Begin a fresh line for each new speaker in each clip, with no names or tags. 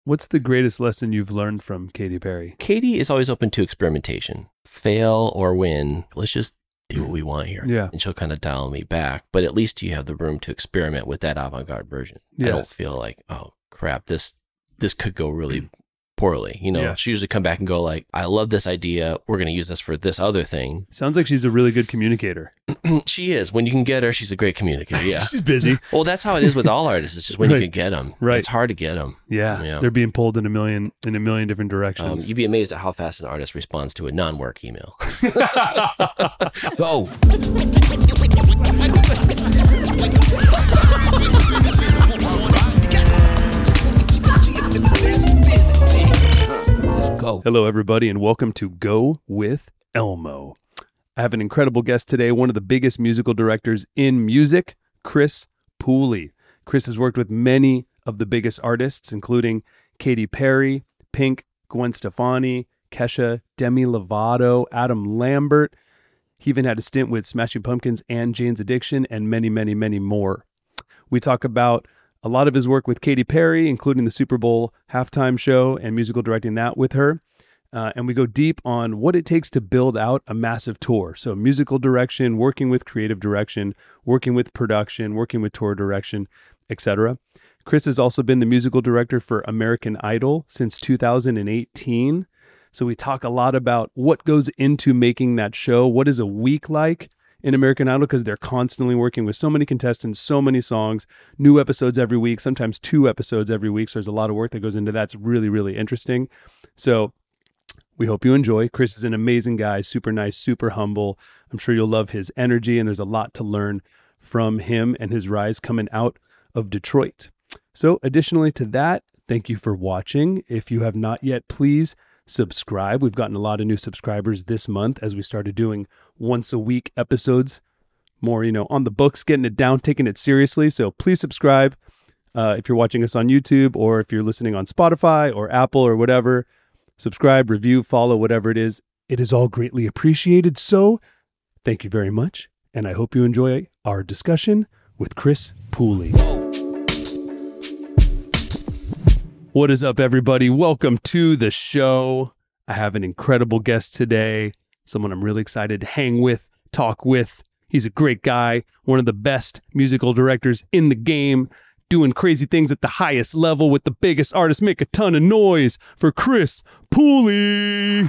What's the greatest lesson you've learned from Katy Perry?
Katy is always open to experimentation. Fail or win, let's just do what we want here.
Yeah.
And she'll kind of dial me back, but at least you have the room to experiment with that avant-garde version.
Yes.
I don't feel like, oh crap, this could go really poorly.
Yeah.
She usually come back and go like, I love this idea. We're going to use this for this other thing.
Sounds like she's a really good communicator.
She is. When you can get her, she's a great communicator. Yeah.
She's busy.
Well, that's how it is with all artists. It's just when
Right.
you can get them.
Right.
It's hard to get them.
Yeah. They're being pulled in a million different directions.
You'd be amazed at how fast an artist responds to a non-work email. Go. Go.
Hello, everybody, and welcome to Go with Elmo. I have an incredible guest today, one of the biggest musical directors in music, Chris Pooley. Chris has worked with many of the biggest artists, including Katy Perry, Pink, Gwen Stefani, Kesha, Demi Lovato, Adam Lambert. He even had a stint with Smashing Pumpkins and Jane's Addiction, and many, many, many more. We talk about a lot of his work with Katy Perry, including the Super Bowl halftime show and musical directing that with her. And we go deep on what it takes to build out a massive tour. So musical direction, working with creative direction, working with production, working with tour direction, etc. Chris has also been the musical director for American Idol since 2018. So we talk a lot about what goes into making that show. What is a week like in American Idol? Because they're constantly working with so many contestants, so many songs, new episodes every week, sometimes 2 episodes every week. So there's a lot of work that goes into that. It's really, really interesting. So we hope you enjoy. Chris is an amazing guy, super nice, super humble. I'm sure you'll love his energy, and there's a lot to learn from him and his rise coming out of Detroit. So additionally to that, thank you for watching. If you have not yet, please subscribe. We've gotten a lot of new subscribers this month as we started doing once a week episodes, more, on the books, getting it down, taking it seriously. So please subscribe if you're watching us on YouTube, or if you're listening on Spotify or Apple or whatever. Subscribe, review, follow, whatever it is. It is all greatly appreciated. So thank you very much. And I hope you enjoy our discussion with Chris Pooley. What is up, everybody? Welcome to the show. I have an incredible guest today, someone I'm really excited to hang with, talk with. He's a great guy, one of the best musical directors in the game, doing crazy things at the highest level with the biggest artists. Make a ton of noise for Chris Pooley.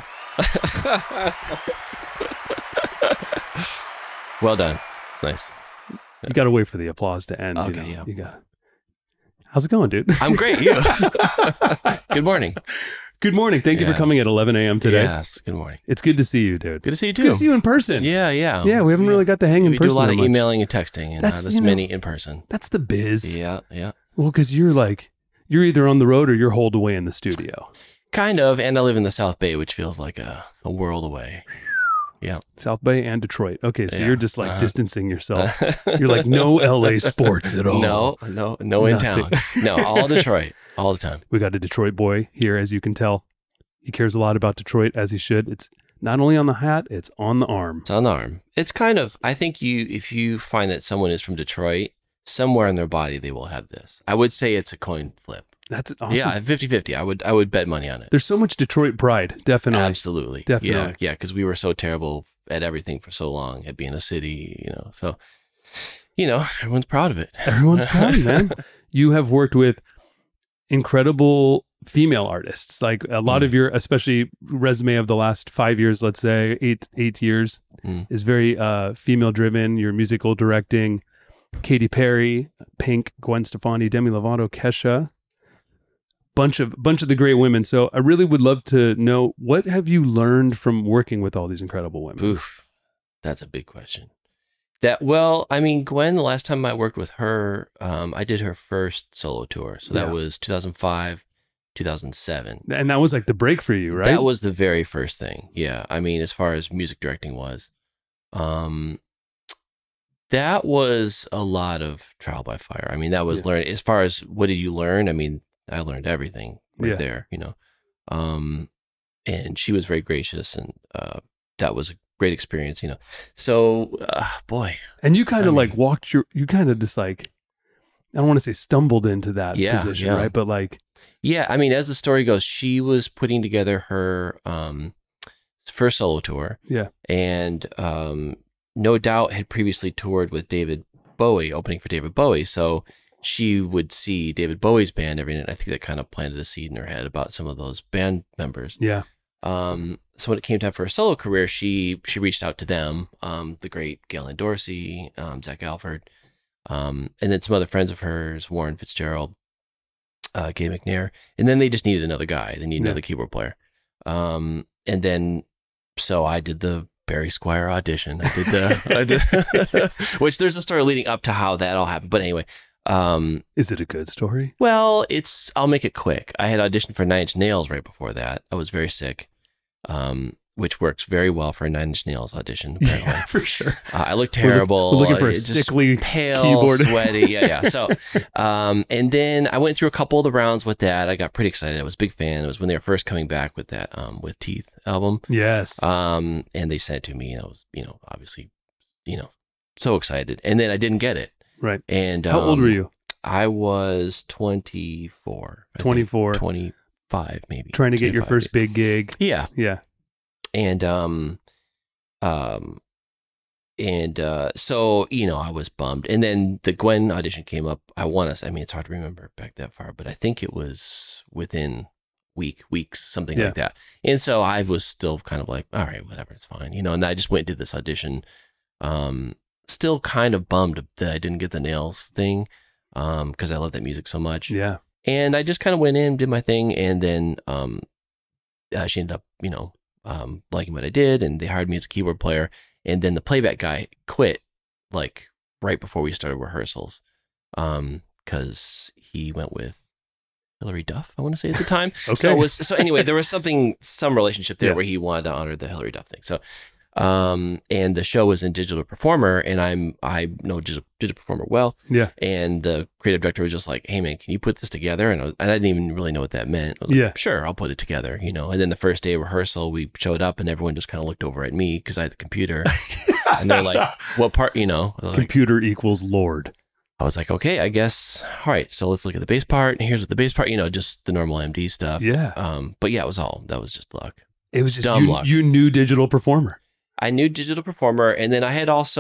Well done. It's nice.
You got to wait for the applause to end.
Okay,
yeah.
yeah.
How's it going, dude?
I'm great. You? Good morning.
Good morning. Thank you for coming at 11 a.m. today.
Yes. Good morning.
It's good to see you, dude.
Good to see you too.
Good to see you in person.
Yeah.
Yeah, we haven't really got to hang in
we
person.
do a lot of
much.
emailing and texting, and
That's,
this many in person.
That's the biz.
Yeah.
Well, because you're either on the road or you're holed away in the studio.
Kind of. And I live in the South Bay, which feels like a world away. Yeah.
South Bay and Detroit. Okay, so
Yeah.
you're just distancing yourself. You're like, no LA sports at all.
No in town. No, all Detroit, all the time.
We got a Detroit boy here, as you can tell. He cares a lot about Detroit, as he should. It's not only on the hat, it's on the arm.
It's on the arm. It's kind of, I think if you find that someone is from Detroit, somewhere in their body they will have this. I would say it's a coin flip.
That's awesome.
Yeah, 50-50. I would bet money on it.
There's so much Detroit pride, definitely.
Absolutely.
Definitely.
Yeah, because we were so terrible at everything for so long, at being a city, So, everyone's proud of it.
Everyone's proud, man. You have worked with incredible female artists. Like a lot of your, especially resume of the last 5 years, let's say, eight years, is very female driven. Your musical directing, Katy Perry, Pink, Gwen Stefani, Demi Lovato, Kesha. Bunch of the great women. So I really would love to know, what have you learned from working with all these incredible women?
Oof, that's a big question. Gwen, the last time I worked with her, I did her first solo tour. So that was 2005, 2007.
And that was like the break for you, right?
That was the very first thing. Yeah. As far as music directing was, that was a lot of trial by fire. That was learning. As far as what did you learn? I learned everything there, and she was very gracious, and that was a great experience, So, boy.
And you kind of you kind of just I don't want to say stumbled into that position,
yeah.
right? But like,
yeah, I mean, as the story goes, she was putting together her first solo tour.
Yeah.
And No Doubt had previously toured with David Bowie, opening for David Bowie. So she would see David Bowie's band every night. I think that kind of planted a seed in her head about some of those band members.
Yeah.
So when it came time for her solo career, she reached out to them, the great Galen Dorsey, Zach Alford, and then some other friends of hers, Warren Fitzgerald, Gay McNair, and then they just needed another guy. They needed another keyboard player. And then, so I did the Barry Squire audition. I did, which there's a story leading up to how that all happened. But anyway,
is it a good story?
Well, I'll make it quick. I had auditioned for 9 Inch Nails right before that. I was very sick, which works very well for a 9 Inch Nails audition. Apparently.
Yeah, for sure.
I look terrible.
We're looking for a sickly
pale,
keyboard.
sweaty. Yeah. So, and then I went through a couple of the rounds with that. I got pretty excited. I was a big fan. It was when they were first coming back with that, with Teeth album.
Yes.
And they sent it to me, and I was, obviously, so excited. And then I didn't get it.
Right.
And
how old were you?
I was 24.
24.
25, maybe.
Trying to get your first big gig.
Yeah.
Yeah.
And so, I was bummed. And then the Gwen audition came up. It's hard to remember back that far, but I think it was within weeks, something like that. And so I was still kind of like, all right, whatever, it's fine. And I just went and did this audition. Still kind of bummed that I didn't get the Nails thing, because I love that music so much.
Yeah.
And I just kind of went in, did my thing, and then she ended up, liking what I did, and they hired me as a keyboard player. And then the playback guy quit, like, right before we started rehearsals, because he went with Hillary Duff, I want to say, at the time.
Okay.
So anyway, there was some relationship there where he wanted to honor the Hillary Duff thing. So, and the show was in Digital Performer, and I know Digital Performer well.
Yeah.
And the creative director was just like, "Hey man, can you put this together?" And I didn't even really know what that meant. I was like, "Sure, I'll put it together." And then the first day of rehearsal, we showed up, and everyone just kind of looked over at me because I had the computer, and they're like, "What part?"
Computer equals Lord.
I was like, "Okay, I guess. All right, so let's look at the bass part, and here's what the bass part, just the normal MD stuff."
Yeah.
But yeah, that was just luck.
It was just
dumb luck.
You knew Digital Performer.
I knew Digital Performer, and then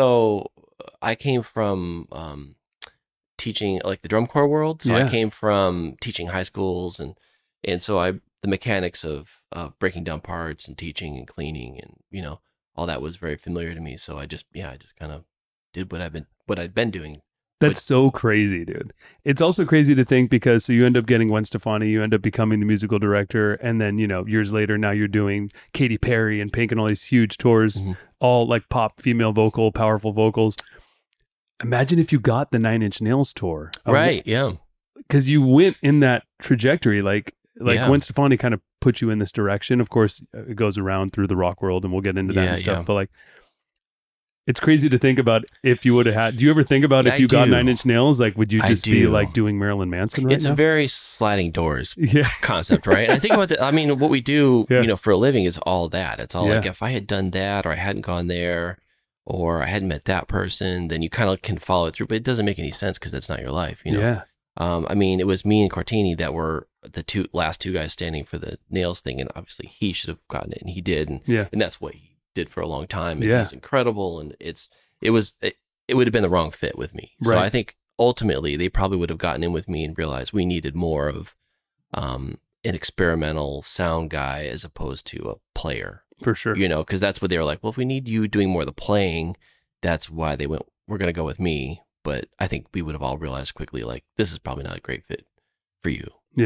I came from teaching like the drum corps world. So I came from teaching high schools, and so the mechanics of breaking down parts and teaching and cleaning and all that was very familiar to me. So I just kind of did what I'd been doing.
That's so crazy, dude. It's also crazy to think because so you end up getting Gwen Stefani, you end up becoming the musical director, and then, years later, now you're doing Katy Perry and Pink and all these huge tours, all like pop, female vocal, powerful vocals. Imagine if you got the 9 Inch Nails tour.
Right, yeah.
Because you went in that trajectory, like Gwen Stefani kind of put you in this direction. Of course, it goes around through the rock world, and we'll get into that and stuff, but like, it's crazy to think about if you would have had. Do you ever think about if you got 9 Inch Nails? Like, would you just be like doing Marilyn Manson right now?
It's a very sliding doors
Yeah.
concept, right? And I think about that. I mean, what we do,
Yeah.
For a living is all that. It's all
Yeah.
like if I had done that, or I hadn't gone there, or I hadn't met that person, then you kind of can follow it through. But it doesn't make any sense because that's not your life,
Yeah.
I mean, it was me and Cortini that were the last two guys standing for the Nails thing, and obviously he should have gotten it, and he did, and that's what he did for a long time. And he's incredible, and it would have been the wrong fit with me. So I think ultimately they probably would have gotten in with me and realized we needed more of an experimental sound guy as opposed to a player.
For sure.
Because that's what they were like, well, if we need you doing more of the playing, that's why they went, we're going to go with me. But I think we would have all realized quickly, like, this is probably not a great fit for you,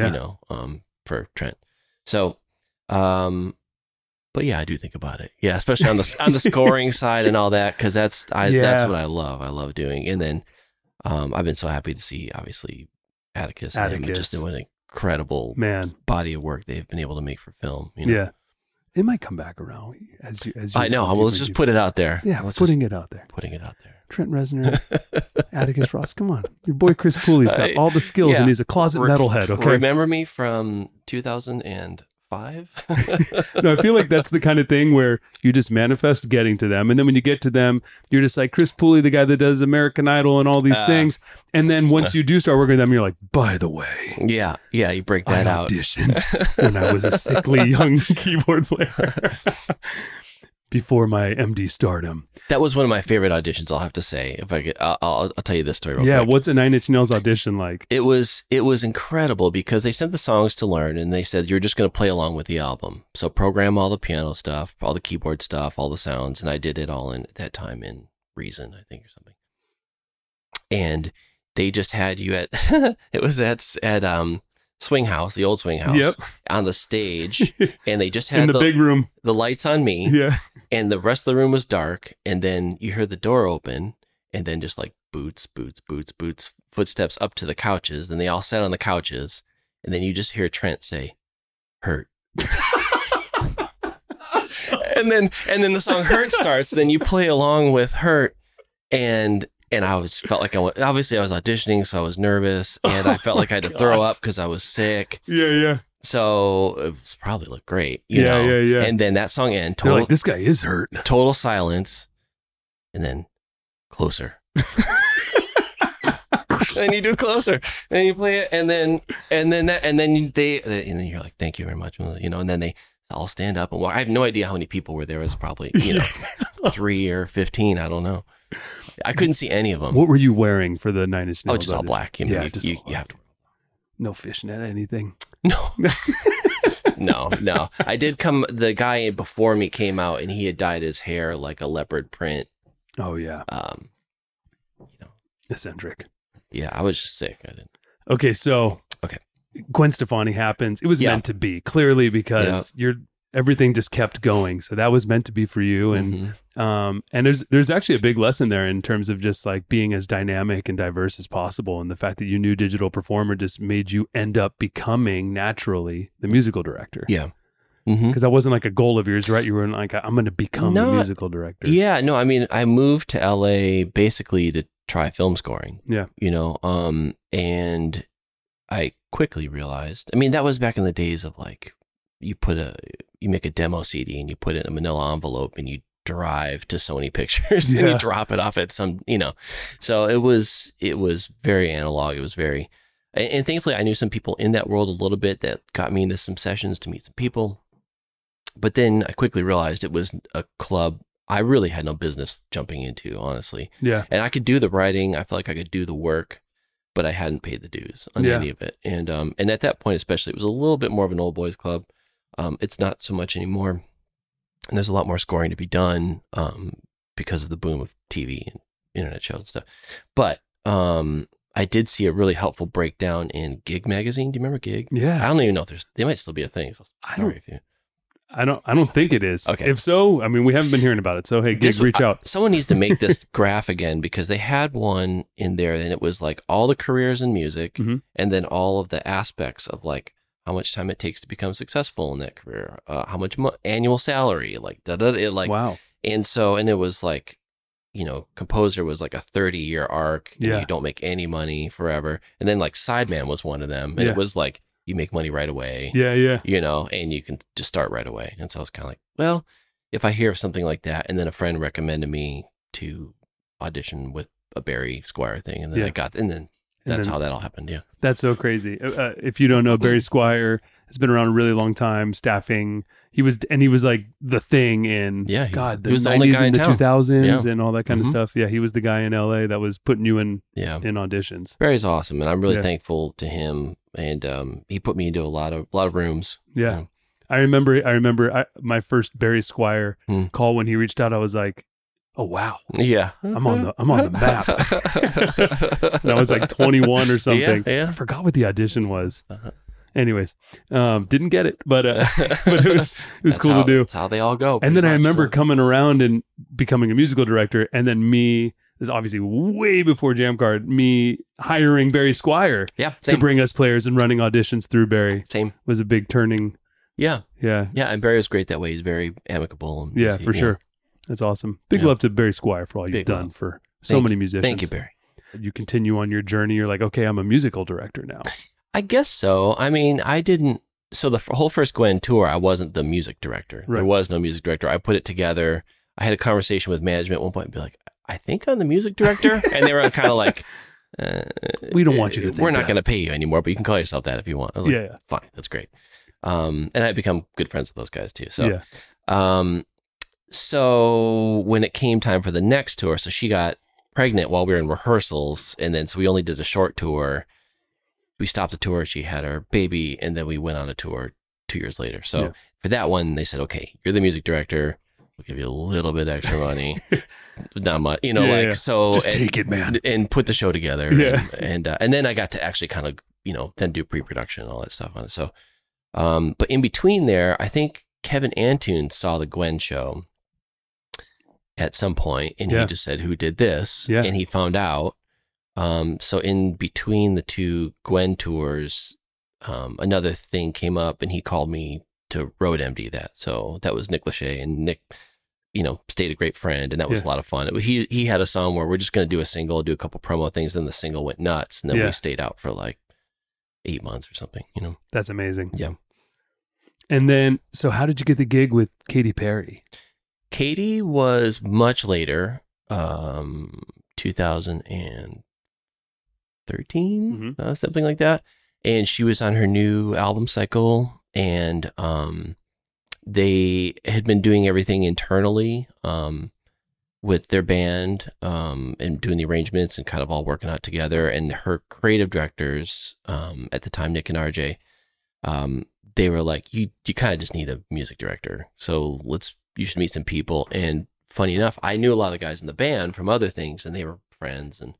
for Trent. So, but yeah, I do think about it. Yeah, especially on the scoring side and all that, because that's what I love. I love doing. And then I've been so happy to see, obviously, Atticus. And just an incredible body of work they've been able to make for film.
Yeah, it might come back around as you.
I know. Well, let's just put it out there.
Yeah, putting it out there. Trent Reznor, Atticus Ross. Come on, your boy Chris Pooley's got all the skills, and he's a closet metalhead. Okay,
remember me from 2005. 5.
No, I feel like that's the kind of thing where you just manifest getting to them. And then when you get to them, you're just like Chris Pooley, the guy that does American Idol and all these things. And then once you do start working with them, you're like, by the way.
Yeah, you break that out.
I auditioned when I was a sickly young keyboard player before my MD stardom.
That was one of my favorite auditions, I'll have to say. If I get, I'll tell you this story real quick.
What's a Nine Inch Nails audition like?
It was incredible because they sent the songs to learn and they said, you're just going to play along with the album. So program all the piano stuff, all the keyboard stuff, all the sounds. And I did it all at that time in Reason, I think, or something. And they just had you at, it was at Swing House, the old Swing House, on the stage. And they just had
in the big room,
the lights on me.
Yeah.
And the rest of the room was dark. And then you heard the door open and then just like boots, footsteps up to the couches. And they all sat on the couches. And then you just hear Trent say, "Hurt." and then the song "Hurt" starts. Then you play along with "Hurt." And I felt like obviously I was auditioning, so I was nervous. And I felt like I had to throw up because I was sick.
Yeah.
So it was probably looked great, you know?
Yeah.
And then that song ended.
They're like, this guy is hurt.
Total silence. And then closer. And you do closer. And you play it. And then you're like, thank you very much. You know, and then they all stand up and walk. I have no idea how many people were there. It was probably, 3 or 15. I don't know. I couldn't see any of them.
What were you wearing for the Nine Inch Nails?
Oh, just all black. You have to.
No fishnet, anything.
No. No. I did the guy before me came out and he had dyed his hair like a leopard print.
Oh yeah. Eccentric.
Yeah, I was just sick. I didn't.
Okay, so Gwen Stefani happens. It was meant to be, clearly, because everything just kept going. So that was meant to be for you. And and there's actually a big lesson there in terms of just like being as dynamic and diverse as possible. And the fact that you knew Digital Performer just made you end up becoming naturally the musical director.
Yeah.
Because that wasn't like a goal of yours, right? You were like, I'm going to become the musical director.
Yeah, no, I mean, I moved to LA basically to try film scoring.
Yeah.
And I quickly realized, I mean, that was back in the days of like, you make a demo CD and you put it in a manila envelope and you drive to Sony Pictures and you drop it off at some, so it was very analog. It was very, and thankfully I knew some people in that world a little bit that got me into some sessions to meet some people. But then I quickly realized it was a club I really had no business jumping into, honestly.
Yeah.
And I could do the writing. I felt like I could do the work, but I hadn't paid the dues on any of it. And at that point, especially, it was a little bit more of an old boys club. It's not so much anymore. And there's a lot more scoring to be done because of the boom of TV and internet shows and stuff. But I did see a really helpful breakdown in Gig magazine. Do you remember Gig?
Yeah.
I don't even know if they might still be a thing. So
I don't think it is.
Okay.
If so, I mean, we haven't been hearing about it. So, hey, Gig, reach out.
Someone needs to make this graph again, because they had one in there and it was like all the careers in music and then all of the aspects of like how much time it takes to become successful in that career, how much annual salary, like
wow.
And it was like, composer was like a 30-year arc and you don't make any money forever. And then like Sideman was one of them. And it was like, you make money right away.
Yeah.
And you can just start right away. And so I was kind of like, well, if I hear something like that, and then a friend recommended me to audition with a Barry Squire thing, and then that's how that all happened. Yeah.
That's so crazy. If you don't know, Barry Squire has been around a really long time, staffing. He was like the thing in the
he was the only guy in
the
town.
2000s and all that kind of stuff. Yeah, he was the guy in LA that was putting you in auditions.
Barry's awesome, and I'm really thankful to him. And he put me into a lot of rooms.
Yeah. I remember my first Barry Squire call when he reached out. I was like, oh wow.
Yeah.
I'm on the map. And I was like 21 or something.
Yeah.
I forgot what the audition was. Anyways, didn't get it, but it was cool to do.
That's how they all go.
And then I remember coming around and becoming a musical director, and then this is obviously way before Jamcard, me hiring Barry Squire to bring us players and running auditions through Barry.
Same.
Was a big turning.
Yeah.
Yeah.
Yeah. And Barry was great that way. He's very amicable.
And for sure. That's awesome. Big love to Barry Squire for all you've done for so many musicians.
Thank you, Barry.
You continue on your journey. You're like, okay, I'm a musical director now.
I guess so. I mean, I didn't So the whole first Gwen tour, I wasn't the music director.
Right.
There was no music director. I put it together. I had a conversation with management at one point and be like, I think I'm the music director. And they were kind of like,
we don't want you to think
we're not
that.
going to pay you anymore, but you can call yourself that if you want. I was like,
Yeah.
fine. That's great. And I've become good friends with those guys too. So,
Yeah.
so when it came time for the next tour, so she got pregnant while we were in rehearsals. And then, so we only did a short tour. We stopped the tour. She had her baby. And then we went on a tour 2 years later. So for that one, they said, okay, you're the music director. We'll give you a little bit extra money. Not much, so
just take it, man.
And put the show together.
Yeah.
And then I got to actually kind of, then do pre-production and all that stuff on it. So, but in between there, I think Kevin Antoon saw the Gwen show at some point, and he just said, who did this?
Yeah.
And he found out. So in between the two Gwen tours, another thing came up, and he called me to road MD that. So that was Nick Lachey, and Nick, stayed a great friend, and that was a lot of fun. He had a song where we're just going to do a single, do a couple promo things, then the single went nuts, and then we stayed out for like 8 months or something,
That's amazing.
Yeah.
And then, so how did you get the gig with Katy Perry?
Katy was much later, 2013, something like that. And she was on her new album cycle, and they had been doing everything internally with their band and doing the arrangements and kind of all working out together. And her creative directors at the time, Nick and RJ, they were like, you kind of just need a music director. So you should meet some people. And funny enough, I knew a lot of the guys in the band from other things, and they were friends. And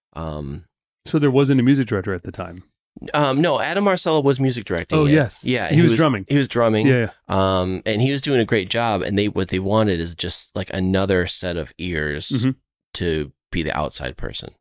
so there wasn't a music director at the time.
No, Adam Marcello was music directing.
Oh,
it.
yes.
Yeah.
He was drumming.
He was drumming.
Yeah.
And he was doing a great job. And what they wanted is just like another set of ears to be the outside person.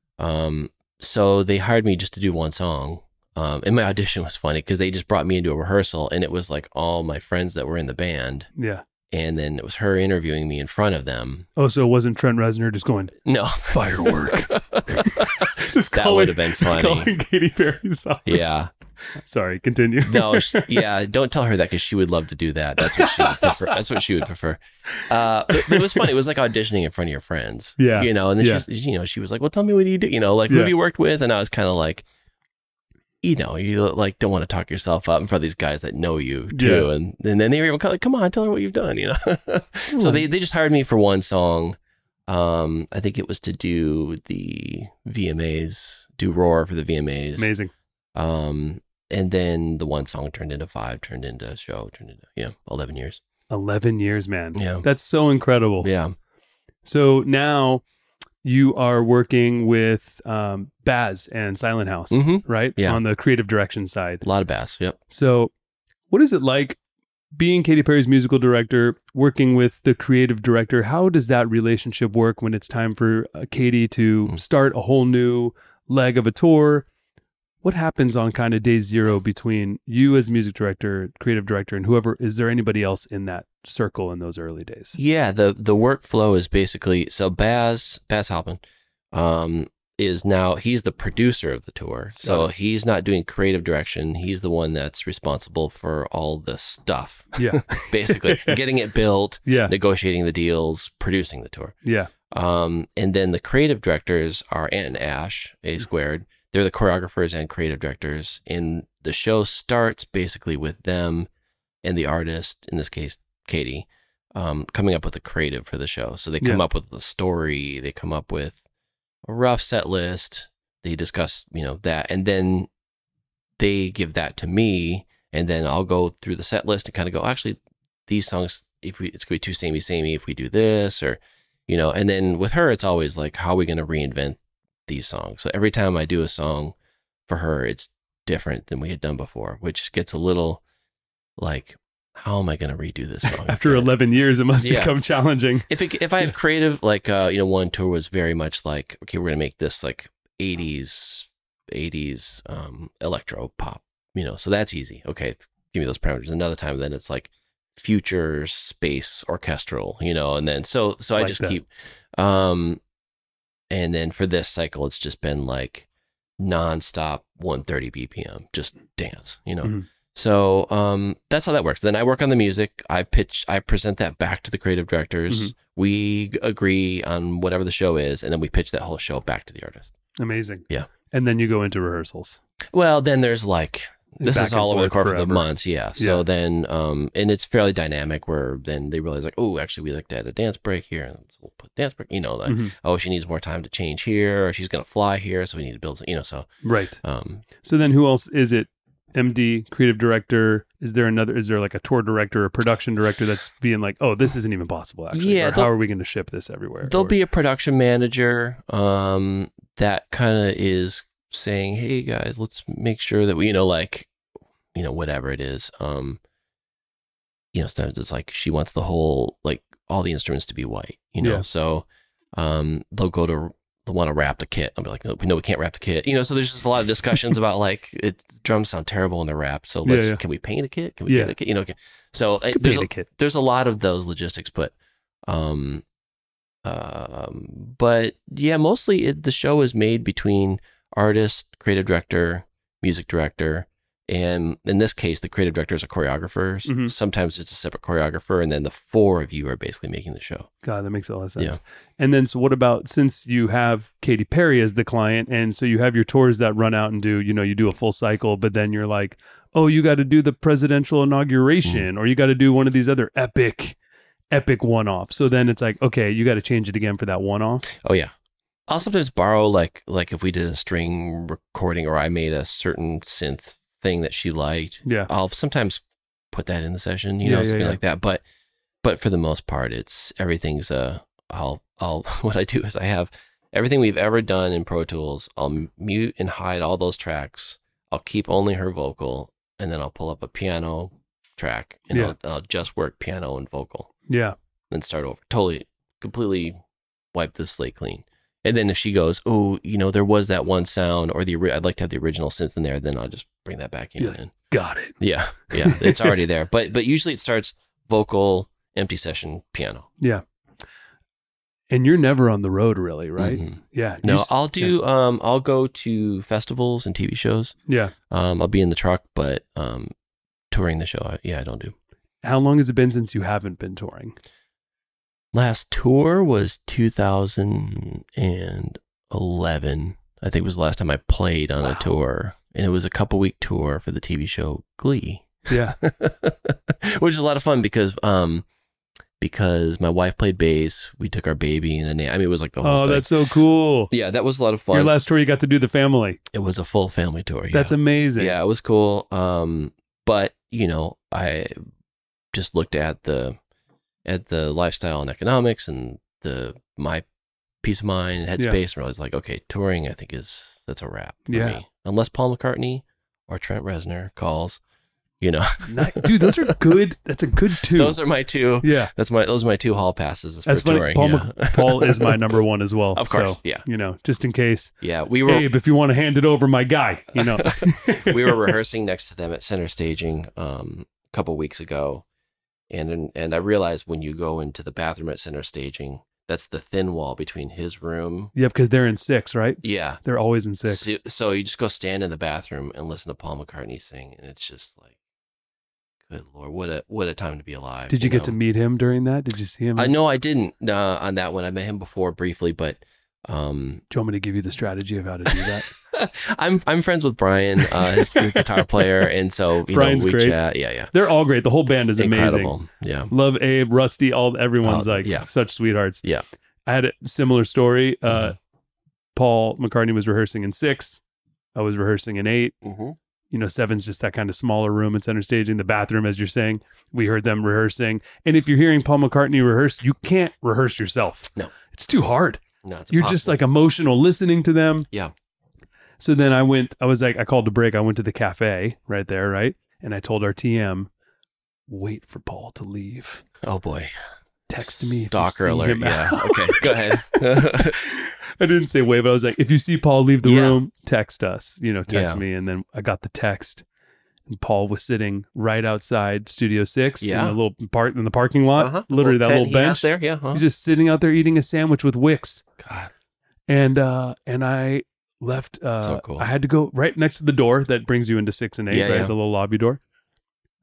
So they hired me just to do one song. And my audition was funny because they just brought me into a rehearsal, and it was like all my friends that were in the band.
Yeah.
And then it was her interviewing me in front of them.
Oh, so it wasn't Trent Reznor just going,
no,
firework.
That would have been funny.
Calling Katy Perry's office.
Yeah.
Sorry, continue.
No, don't tell her that, because she would love to do that. That's what she would prefer. That's what she would prefer. But it was funny. It was like auditioning in front of your friends.
Yeah.
And then she was like, well, tell me, what do you do? Who have you worked with? And I was kind of like, you like don't want to talk yourself up in front of these guys that know you too. Yeah. And then they were kind of like, come on, tell her what you've done, So they just hired me for one song. I think it was to do the VMAs, do Roar for the VMAs.
Amazing.
And then the one song turned into 5, turned into a show, turned into 11 years.
11 years, man.
Yeah.
That's so incredible.
Yeah.
So now you are working with Baz and Silent House, right?
Yeah.
On the creative direction side.
A lot of Baz, yep.
So what is it like being Katy Perry's musical director, working with the creative director? How does that relationship work when it's time for Katy to start a whole new leg of a tour? What happens on kind of day zero between you as music director, creative director, and whoever? Is there anybody else in that circle in those early days?
Yeah, the workflow is basically, so Baz Halpin is now, he's the producer of the tour. So he's not doing creative direction. He's the one that's responsible for all the stuff.
Yeah.
Basically, getting it built, negotiating the deals, producing the tour.
Yeah.
And then the creative directors are Ant and Ash, A Squared. They're the choreographers and creative directors, and the show starts basically with them and the artist, in this case, Katy, coming up with a creative for the show. So they come up with the story, they come up with a rough set list, they discuss, that, and then they give that to me, and then I'll go through the set list and kind of go, actually, these songs, it's going to be too samey if we do this, or, and then with her, it's always like, how are we going to reinvent these songs? So every time I do a song for her, it's different than we had done before, which gets a little like, how am I going to redo this song?
After 11 years, it must become challenging.
If I have creative, like, one tour was very much like, okay, we're going to make this like 80s electro pop, so that's easy. Okay, give me those parameters. Another time, then it's like future space orchestral, and then, so I just keep, and then for this cycle, it's just been like nonstop 130 BPM, just dance, So that's how that works. Then I work on the music. I present that back to the creative directors. We agree on whatever the show is, and then we pitch that whole show back to the artist.
Amazing.
Yeah.
And then you go into rehearsals.
Well, then there's like, this is all over the course of the months. Yeah. So then, and it's fairly dynamic where then they realize like, oh, actually we like to add a dance break here. And so we'll put dance break, like, oh, she needs more time to change here, or she's going to fly here. So we need to build, so.
Right. So then who else is it? MD, creative director. Is there like a tour director or production director that's being like, oh, this isn't even possible actually?
Yeah.
Or how are we going to ship this everywhere?
There'll be a production manager that kind of is saying, hey guys, let's make sure that we, whatever it is. Sometimes it's like she wants the whole, like all the instruments to be white, so they'll want to wrap the kit. I'll be like, no, we can't wrap the kit. So there's just a lot of discussions about like drums sound terrible when they're wrapped. So can we paint a kit? Can we paint a kit? So there's a lot of those logistics, but yeah, mostly the show is made between artist, creative director, music director, and in this case, the creative directors are choreographers. Sometimes it's a separate choreographer, and then the four of you are basically making the show. God, that makes a lot of sense. Yeah. And then, so what about, since you have Katy Perry as the client, and so you have your tours that run out and do, you do a full cycle, but then you're like, oh, you got to do the presidential inauguration, or you got to do one of these other epic one-off. So then it's like, okay, you got to change it again for that one-off. Oh yeah. I'll sometimes borrow like if we did a string recording, or I made a certain synth thing that she liked. Yeah. I'll sometimes put that in the session, something like that. But for the most part, it's everything's what I do is I have everything we've ever done in Pro Tools. I'll mute and hide all those tracks. I'll keep only her vocal, and then I'll pull up a piano track, and I'll just work piano and vocal. Yeah. Then start over. Totally, completely wipe the slate clean. And then if she goes, oh, there was that one sound, or I'd like to have the original synth in there, then I'll just bring that back in.
Yeah, got it.
Yeah. It's already there. But usually it starts vocal, empty session, piano.
Yeah. And you're never on the road really, right? Mm-hmm. Yeah.
No, I'll do, I'll go to festivals and TV shows. Yeah. I'll be in the truck, but touring the show, I don't do.
How long has it been since you haven't been touring?
Last tour was 2011. I think it was the last time I played on a tour. And it was a couple-week tour for the TV show Glee. Yeah. Which is a lot of fun because my wife played bass. We took our baby and it was like the whole thing. Oh,
that's so cool.
Yeah, that was a lot of fun.
Your last tour, you got to do the family.
It was a full family tour. Yeah.
That's amazing.
Yeah, it was cool. But, I just looked at the lifestyle and economics and my peace of mind and headspace, and realized like, okay, touring, I think that's a wrap for me. Unless Paul McCartney or Trent Reznor calls,
Dude, those are good. That's a good two.
Those are my two. Yeah. Those are my two hall passes for touring.
Paul is my number one as well.
Of course.
So, just in case.
Yeah.
Abe, if you want to hand it over, my guy,
We were rehearsing next to them at Center Staging a couple weeks ago. And I realized when you go into the bathroom at Center Staging, that's the thin wall between his room.
Yeah, because they're in 6, right?
Yeah.
They're always in 6.
So you just go stand in the bathroom and listen to Paul McCartney sing, and it's just like, good Lord, what a time to be alive.
Did you get to meet him during that? Did you see him?
No, I didn't on that one. I met him before briefly, but...
do you want me to give you the strategy of how to do that?
I'm friends with Brian, his guitar player, and so
Brian's
we
great.
Chat. Yeah.
They're all great. The whole band is
incredible.
Amazing.
Yeah,
love Abe, Rusty, everyone's such sweethearts. Yeah, I had a similar story. Paul McCartney was rehearsing in 6. I was rehearsing in 8. Mm-hmm. 7's just that kind of smaller room at Center Staging. The bathroom, as you're saying, we heard them rehearsing. And if you're hearing Paul McCartney rehearse, you can't rehearse yourself. No, it's too hard.
No, it's
You're just like emotional listening to them.
Yeah.
So then I called a break. I went to the cafe right there, right? And I told our TM, wait for Paul to leave.
Oh boy.
Text me.
Stalker alert. Yeah. Okay, go ahead.
I didn't say wait, but I was like, if you see Paul leave the room, text us, text me. And then I got the text. And Paul was sitting right outside Studio 6 in a little in the parking lot, literally that little bench
there. Yeah,
he's just sitting out there eating a sandwich with Wix. God, and I left.
So cool.
I had to go right next to the door that brings you into 6 and 8, right? The little lobby door.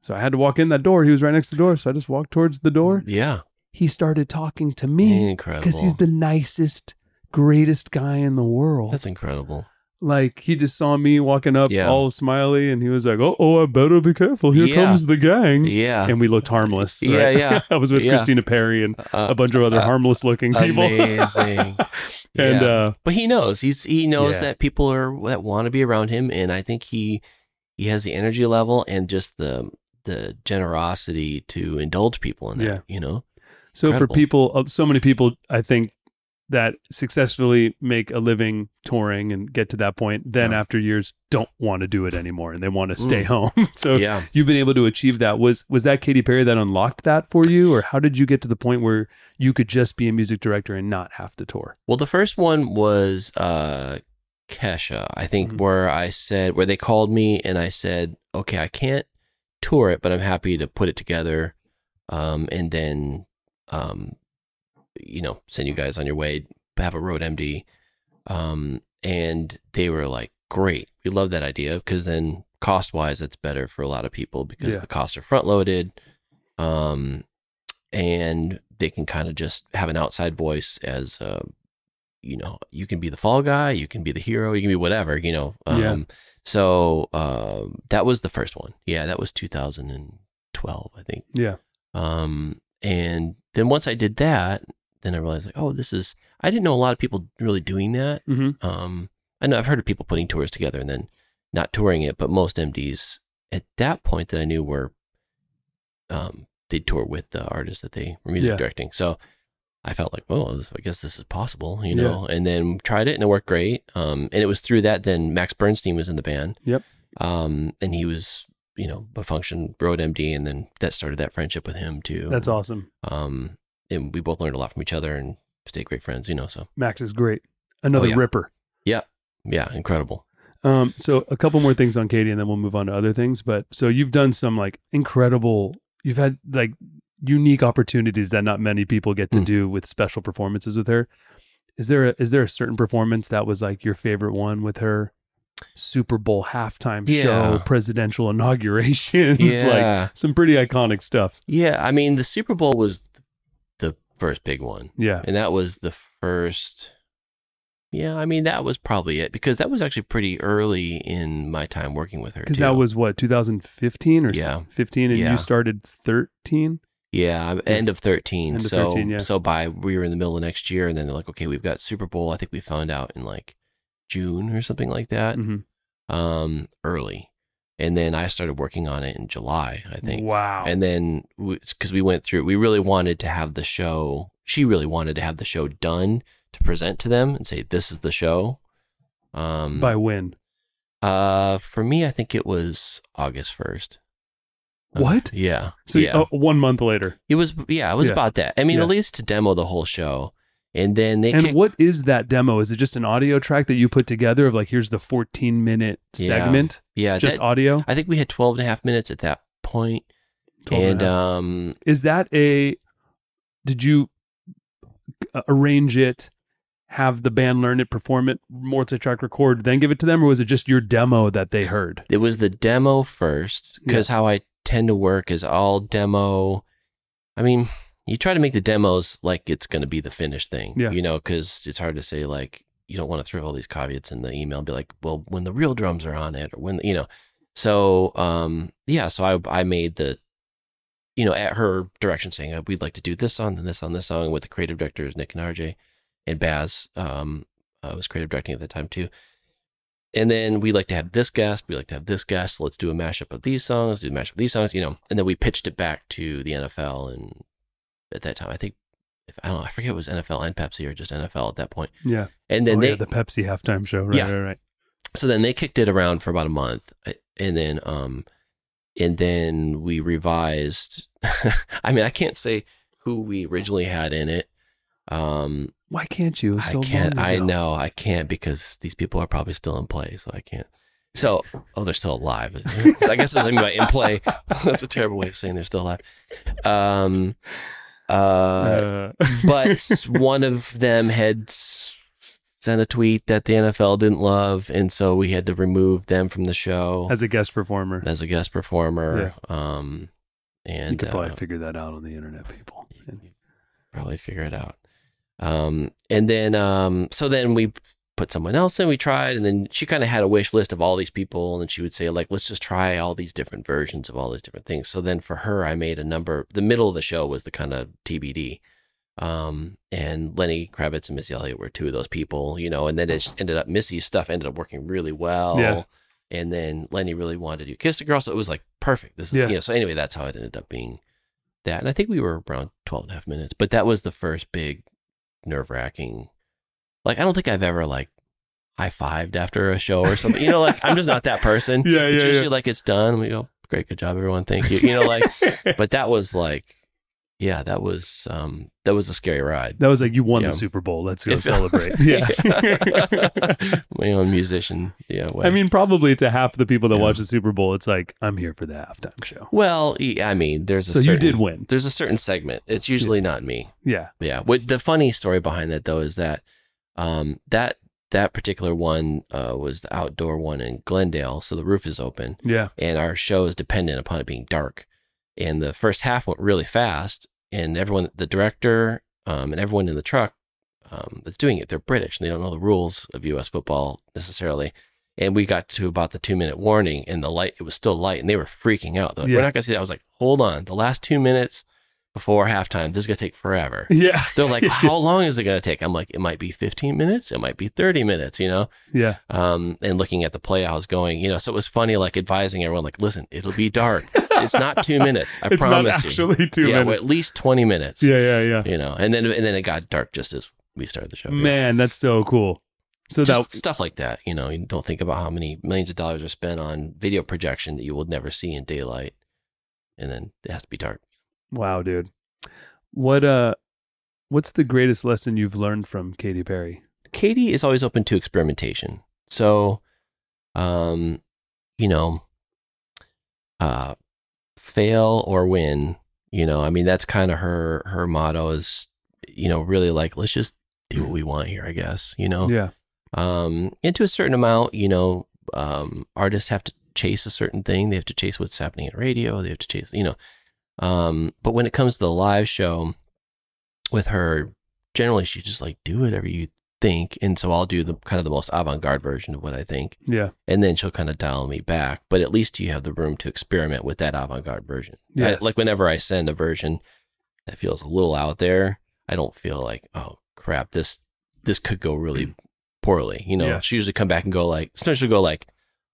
So I had to walk in that door. He was right next to the door. So I just walked towards the door.
Yeah.
He started talking to me.
Incredible.
Because he's the nicest, greatest guy in the world.
That's incredible.
Like, he just saw me walking up all smiley, and he was like, oh, I better be careful. Here comes the gang.
Yeah.
And we looked harmless. Right?
Yeah.
I was with Christina Perry and a bunch of other harmless-looking people.
Amazing.
And
but he knows. He knows that people that want to be around him, and I think he has the energy level and just the generosity to indulge people in that, you know?
So incredible. For people, so many people, I think, that successfully make a living touring and get to that point, then after years don't want to do it anymore and they want to stay home. So you've been able to achieve that. Was that Katy Perry that unlocked that for you, or how did you get to the point where you could just be a music director and not have to tour?
Well, the first one was Kesha, I think, where they called me and I said, okay, I can't tour it, but I'm happy to put it together, and then send you guys on your way, have a road MD. And they were like, great. We love that idea, because then cost wise, that's better for a lot of people because the costs are front loaded. And they can kind of just have an outside voice as, you can be the fall guy, you can be the hero, you can be whatever, So, that was the first one. Yeah. That was 2012, I think.
Yeah.
And then once I did that, then I realized like, I didn't know a lot of people really doing that. I know I've heard of people putting tours together and then not touring it, but most MDs at that point that I knew were, they'd tour with the artists that they were music directing. So I felt like, well, I guess this is possible, and then tried it and it worked great. And it was through that, then Max Bernstein was in the band.
Yep.
And he was, a function road MD, and then that started that friendship with him too.
That's awesome.
And we both learned a lot from each other and stayed great friends, so.
Max is great. Another ripper.
Yeah. Yeah. Incredible.
So a couple more things on Katy and then we'll move on to other things. But so you've done some like incredible, you've had like unique opportunities that not many people get to do with special performances with her. Is there a certain performance that was like your favorite one with her? Super Bowl halftime show, presidential inaugurations, like some pretty iconic stuff.
Yeah. I mean, the Super Bowl was the first big one.
Yeah.
And that was the first. Yeah. I mean, that was probably it, because that was actually pretty early in my time working with her.
Because that was what, 2015 or 15, and you started 13?
Yeah, end of 13. So we were in the middle of next year, and then they're like, okay, we've got Super Bowl. I think we found out in like June or something like that, early. And then I started working on it in July, I think.
Wow.
And then, because we really wanted to have the show, she really wanted to have the show done to present to them and say, this is the show.
By when?
For me, I think it was August 1st.
What?
Yeah.
So 1 month later.
It was about that. I mean, at least to demo the whole show. And then
what is that demo? Is it just an audio track that you put together of like, here's the 14-minute segment?
Yeah.
Just audio?
I think we had 12 and a half minutes at that point. And
is that did you arrange it, have the band learn it, perform it, multi-track record, then give it to them? Or was it just your demo that they heard?
It was the demo first, because how I tend to work is all demo. I mean, you try to make the demos like it's going to be the finished thing, because it's hard to say, like, you don't want to throw all these caveats in the email and be like, well, when the real drums are on it, or when, so, so I made the, at her direction saying, we'd like to do this song and this on this song, with the creative directors, Nick and RJ, and Baz, was creative directing at the time too. And then we like to have this guest. We like to have this guest. Let's do a mashup of these songs. And then we pitched it back to the NFL. And at that time, I think, I forget if it was NFL and Pepsi or just NFL at that point.
Yeah.
And then
the Pepsi halftime show. Right. Right.
So then they kicked it around for about a month, and then we revised. I mean, I can't say who we originally had in it.
Why can't you?
I can't. I know I can't, because these people are probably still in play, so I can't. So, they're still alive. So I guess there's something about in play. That's a terrible way of saying they're still alive. But one of them had sent a tweet that the NFL didn't love, and so we had to remove them from the show
as a guest performer.
And
you could probably figure that out on the internet, people.
Probably figure it out. And then so then we put someone else in, we tried, and then she kind of had a wish list of all these people, and then she would say, like, let's just try all these different versions of all these different things. So then for her, I made a number. The middle of the show was the kind of TBD. And Lenny Kravitz and Missy Elliott were two of those people, you know, and then it ended up, Missy's stuff ended up working really well.
Yeah.
And then Lenny really wanted to do Kiss the Girl. So it was like, perfect. This is, you know, so anyway, that's how it ended up being that. And I think we were around 12 and a half minutes, but that was the first big nerve wracking. Like, I don't think I've ever like high-fived after a show or something, you know, like I'm just not that person. It's usually like it's done. We go, great, good job, everyone. Thank you. You know, like, but that was like, yeah, that was a scary ride.
That was like, you won the Super Bowl. Let's go celebrate. Yeah.
My own musician. Yeah.
I mean, probably to half the people that watch the Super Bowl, it's like, I'm here for the halftime show.
Well, I mean,
you did win.
There's a certain segment. It's usually not me.
Yeah.
Yeah. What the funny story behind that though is that that particular one was the outdoor one in Glendale, so the roof is open.
Yeah.
And our show is dependent upon it being dark. And the first half went really fast, and everyone, the director, and everyone in the truck that's doing it, they're British, and they don't know the rules of U.S. football necessarily. And we got to about the 2-minute warning, and it was still light, and they were freaking out. They're like, we're not going to see that. I was like, hold on. The last 2 minutes before halftime, this is going to take forever.
Yeah.
They're like, how long is it going to take? I'm like, it might be 15 minutes. It might be 30 minutes, you know?
Yeah.
And looking at the play I was going, you know, so it was funny, like advising everyone, like, listen, it'll be dark. It's not 2 minutes. I promise you.
It's not actually 2 minutes.
Well, at least 20 minutes.
Yeah.
You know, and then it got dark just as we started the show.
Man, that's so cool. So
just stuff like that, you know, you don't think about how many millions of dollars are spent on video projection that you will never see in daylight. And then it has to be dark.
Wow, dude. What's the greatest lesson you've learned from Katy Perry?
Katy is always open to experimentation. So, you know, fail or win, you know, I mean, that's kind of her motto is, you know, really like, let's just do what we want here, I guess, you know?
Yeah.
And to a certain amount, you know, artists have to chase a certain thing. They have to chase what's happening in radio. They have to chase, you know, but when it comes to the live show with her, generally she just like, do whatever you think. And so I'll do the kind of the most avant-garde version of what I think.
Yeah.
And then she'll kind of dial me back, but at least you have the room to experiment with that avant-garde version.
Yes.
Like whenever I send a version that feels a little out there, I don't feel like, oh crap, this could go really poorly. You know, she usually come back and go like, sometimes she'll go like,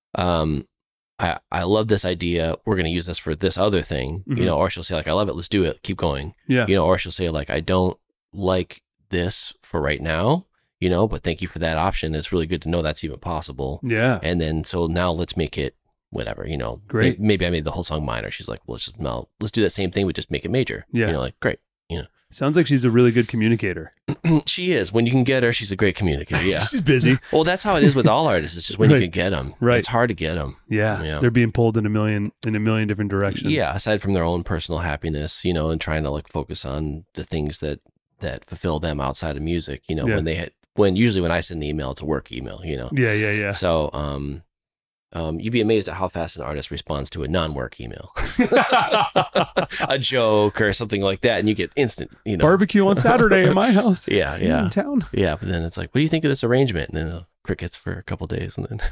I love this idea. We're going to use this for this other thing, you know, or she'll say like, I love it. Let's do it. Keep going.
Yeah.
You know, or she'll say like, I don't like this for right now, you know, but thank you for that option. It's really good to know that's even possible.
Yeah.
And then, so now let's make it whatever, you know,
great.
Maybe I made the whole song minor. She's like, well, let's do that same thing. We just make it major.
Yeah.
You know, like, great. You know,
sounds like she's a really good communicator.
She is. When you can get her, she's a great communicator. Yeah.
She's busy.
Well, that's how it is with all artists. It's just when you can get them.
Right.
It's hard to get them.
Yeah. They're being pulled in a million different directions.
Yeah. Aside from their own personal happiness, you know, and trying to like focus on the things that fulfill them outside of music, you know, usually when I send an email, it's a work email, you know?
Yeah.
So, you'd be amazed at how fast an artist responds to a non-work email, a joke or something like that, and you get instant, you know,
barbecue on Saturday at my house.
Yeah,
in town.
Yeah, but then it's like, what do you think of this arrangement? And then crickets for a couple days, and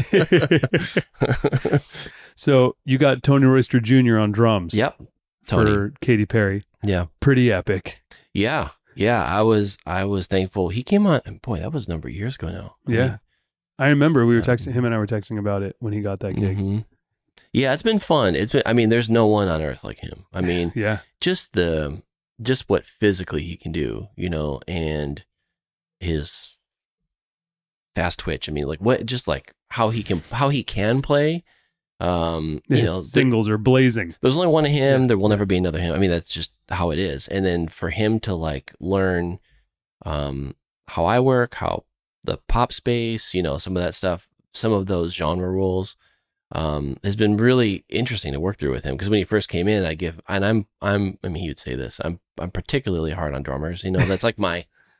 then.
So you got Tony Royster Jr. on drums.
Yep, Tony
for Katy Perry.
Yeah,
pretty epic.
Yeah. I was thankful he came on. Boy, that was a number of years ago now.
I remember we were texting, him and I were texting about it when he got that gig.
Mm-hmm. Yeah, it's been fun. I mean, there's no one on earth like him. I mean, just what physically he can do, you know, and his fast twitch. I mean, like just like how he can play.
His singles are blazing.
There's only one of him. There will never be another him. I mean, that's just how it is. And then for him to like learn, how I work, how the pop space, you know, some of that stuff, some of those genre rules, has been really interesting to work through with him. Because when he first came in, I mean, he would say this, I'm particularly hard on drummers, you know, that's like my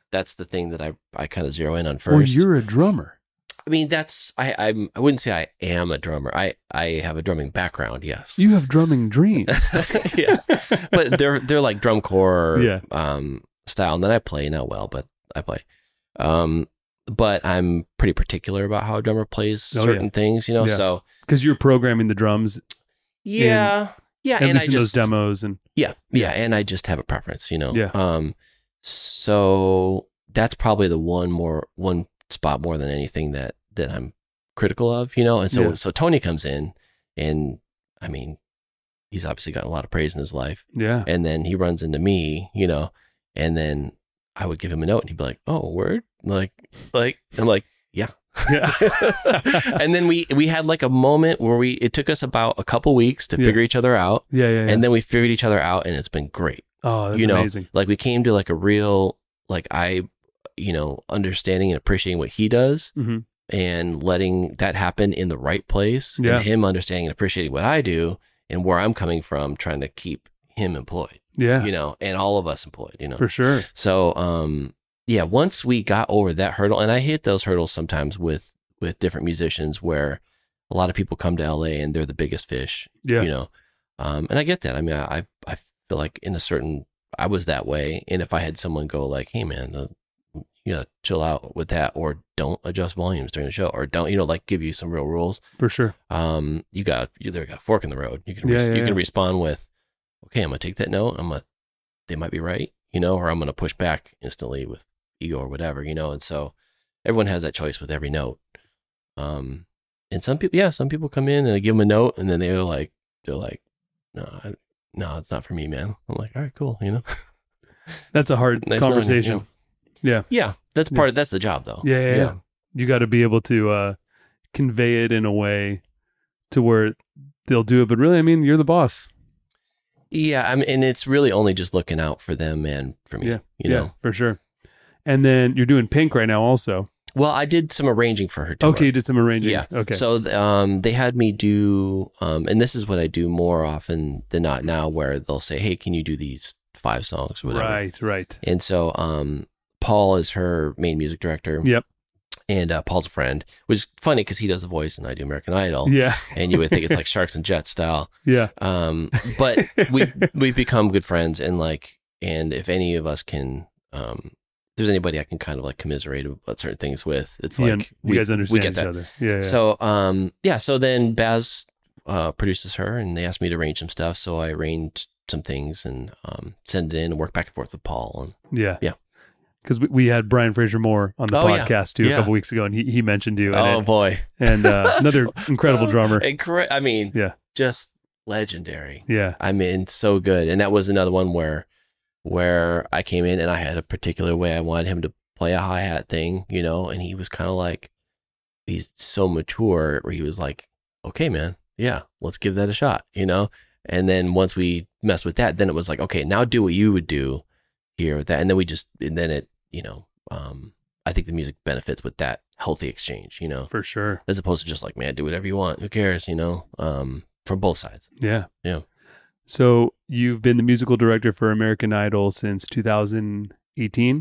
that's the thing that I kind of zero in on first.
Well, you're a drummer.
I mean, I wouldn't say I am a drummer. I have a drumming background. Yes.
You have drumming dreams.
Yeah. But they're like drum corps
Yeah.
style. And then I play, not well, but I play. But I'm pretty particular about how a drummer plays certain things, you know.
Yeah.
So
because you're programming the drums.
yeah.
At
And
least in those demos and
yeah. And I just have a preference, you know.
Yeah.
So that's probably the one spot more than anything that I'm critical of, you know. And so so Tony comes in, and I mean, he's obviously gotten a lot of praise in his life.
Yeah.
And then he runs into me, you know, and then I would give him a note, and he'd be like, "Oh, word," like I'm like, "Yeah."
Yeah.
And then we had like a moment where it took us about a couple weeks to figure each other out.
Yeah.
And then we figured each other out, and it's been great.
Oh, that's
you know,
amazing.
like we came to like a real, like understanding and appreciating what he does,
Mm-hmm.
and letting that happen in the right place,
Yeah.
and him understanding and appreciating what I do and where I'm coming from, trying to keep him employed,
Yeah.
you know, and all of us employed, you know.
For sure.
So, yeah, once we got over that hurdle, and I hit those hurdles sometimes with different musicians where a lot of people come to LA and they're the biggest fish,
Yeah.
you know. And I get that. I mean, I feel like I was that way. And if I had someone go like, "Hey man, you gotta chill out with that," or "Don't adjust volumes during the show," or "Don't," like give you some real rules.
For sure.
You either got a fork in the road. You can
Yeah,
can respond with, "Okay, I'm gonna take that note. They might be right," you know, or I'm gonna push back instantly with ego or whatever, you know. And so everyone has that choice with every note. And some people come in and I give them a note, and then they're like, no, it's not for me, man. I'm like, all right, cool, you know.
That's a hard
Nice
conversation.
knowing you. Yeah, that's that's the job though.
Yeah. You got to be able to convey it in a way to where they'll do it. But really, I mean, you're the boss.
Yeah, I mean, and it's really only just looking out for them and for me.
Yeah.
You know.
For sure. And then you're doing Pink right now also.
Well, I did some arranging for her tour.
Okay, you did some arranging.
Yeah.
Okay.
So they had me do, and this is what I do more often than not now, where they'll say, "Hey, can you do these 5 songs or whatever?"
Right.
And so Paul is her main music director.
Yep.
And Paul's a friend, which is funny because he does the voice and I do American Idol.
Yeah.
And you would think it's like Sharks and Jets style.
Yeah.
But we've become good friends, and if any of us can, if there's anybody I can kind of like commiserate about certain things with, it's like
you guys understand
we get
each
that.
other. Yeah.
So so then Baz produces her, and they asked me to arrange some stuff, so I arranged some things and send it in and work back and forth with Paul. And
Yeah.
Yeah.
Because we had Brian Fraser Moore on the podcast too a couple weeks ago, and he mentioned you.
And
boy. And another incredible drummer.
I mean,
yeah,
just legendary.
Yeah.
I mean, so good. And that was another one where I came in and I had a particular way I wanted him to play a hi-hat thing, you know, and he was kind of like, he's so mature where he was like, "Okay, man, yeah, let's give that a shot," you know? And then once we messed with that, then it was like, "Okay, now do what you would do here with that." And then it, you know, I think the music benefits with that healthy exchange, you know?
For sure.
As opposed to just like, "Man, do whatever you want. Who cares?" You know, from both sides.
Yeah.
Yeah.
So you've been the musical director for American Idol since 2018?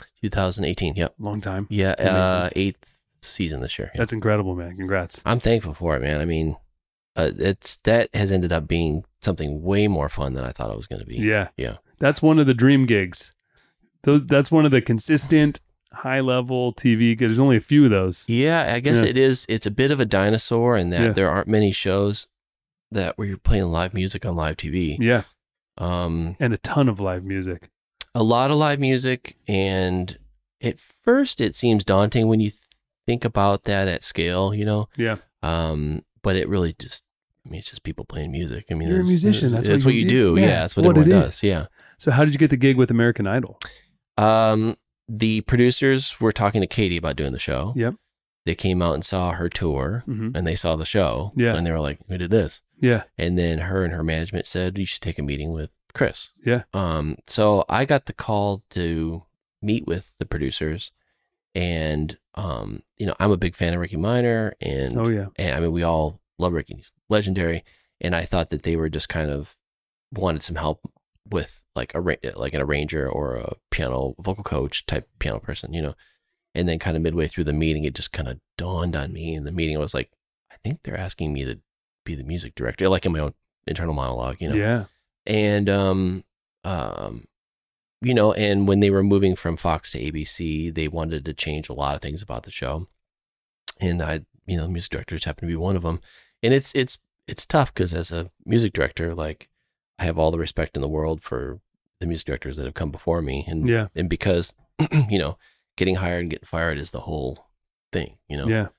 2018, yep.
Long time.
Yeah, 8th season this year. Yeah.
That's incredible, man. Congrats.
I'm thankful for it, man. I mean, that has ended up being something way more fun than I thought it was going to be.
Yeah.
Yeah.
That's one of the dream gigs. That's one of the consistent high-level TV gigs. There's only a few of those.
Yeah, I guess it is. It's a bit of a dinosaur in that there aren't many shows where you're playing live music on live TV.
Yeah. And a ton of live music.
A lot of live music, and at first it seems daunting when you think about that at scale, you know?
Yeah.
But it really just, I mean, it's just people playing music. I mean,
you're a musician. That's
what you do. Yeah, that's what everyone does. Yeah.
So how did you get the gig with American Idol?
The producers were talking to Katie about doing the show.
Yep.
They came out and saw her tour, and they saw the show.
Yeah.
And they were like, "Who did this?"
Yeah.
And then her and her management said, "You should take a meeting with Chris."
Yeah.
So I got the call to meet with the producers, and you know, I'm a big fan of Ricky Minor, and and I mean, we all love Ricky. He's legendary. And I thought that they were just kind of wanted some help with like an arranger or a piano vocal coach type piano person, you know. And then kind of midway through the meeting, it just kind of dawned on me in the meeting. I was like, I think they're asking me to be the music director, like in my own internal monologue, you know?
Yeah.
And, you know, and when they were moving from Fox to ABC, they wanted to change a lot of things about the show. And you know, the music director just happened to be one of them. And it's tough because as a music director, like I have all the respect in the world for the music directors that have come before me. And, and because, you know, getting hired and getting fired is the whole thing, you know?
Yeah.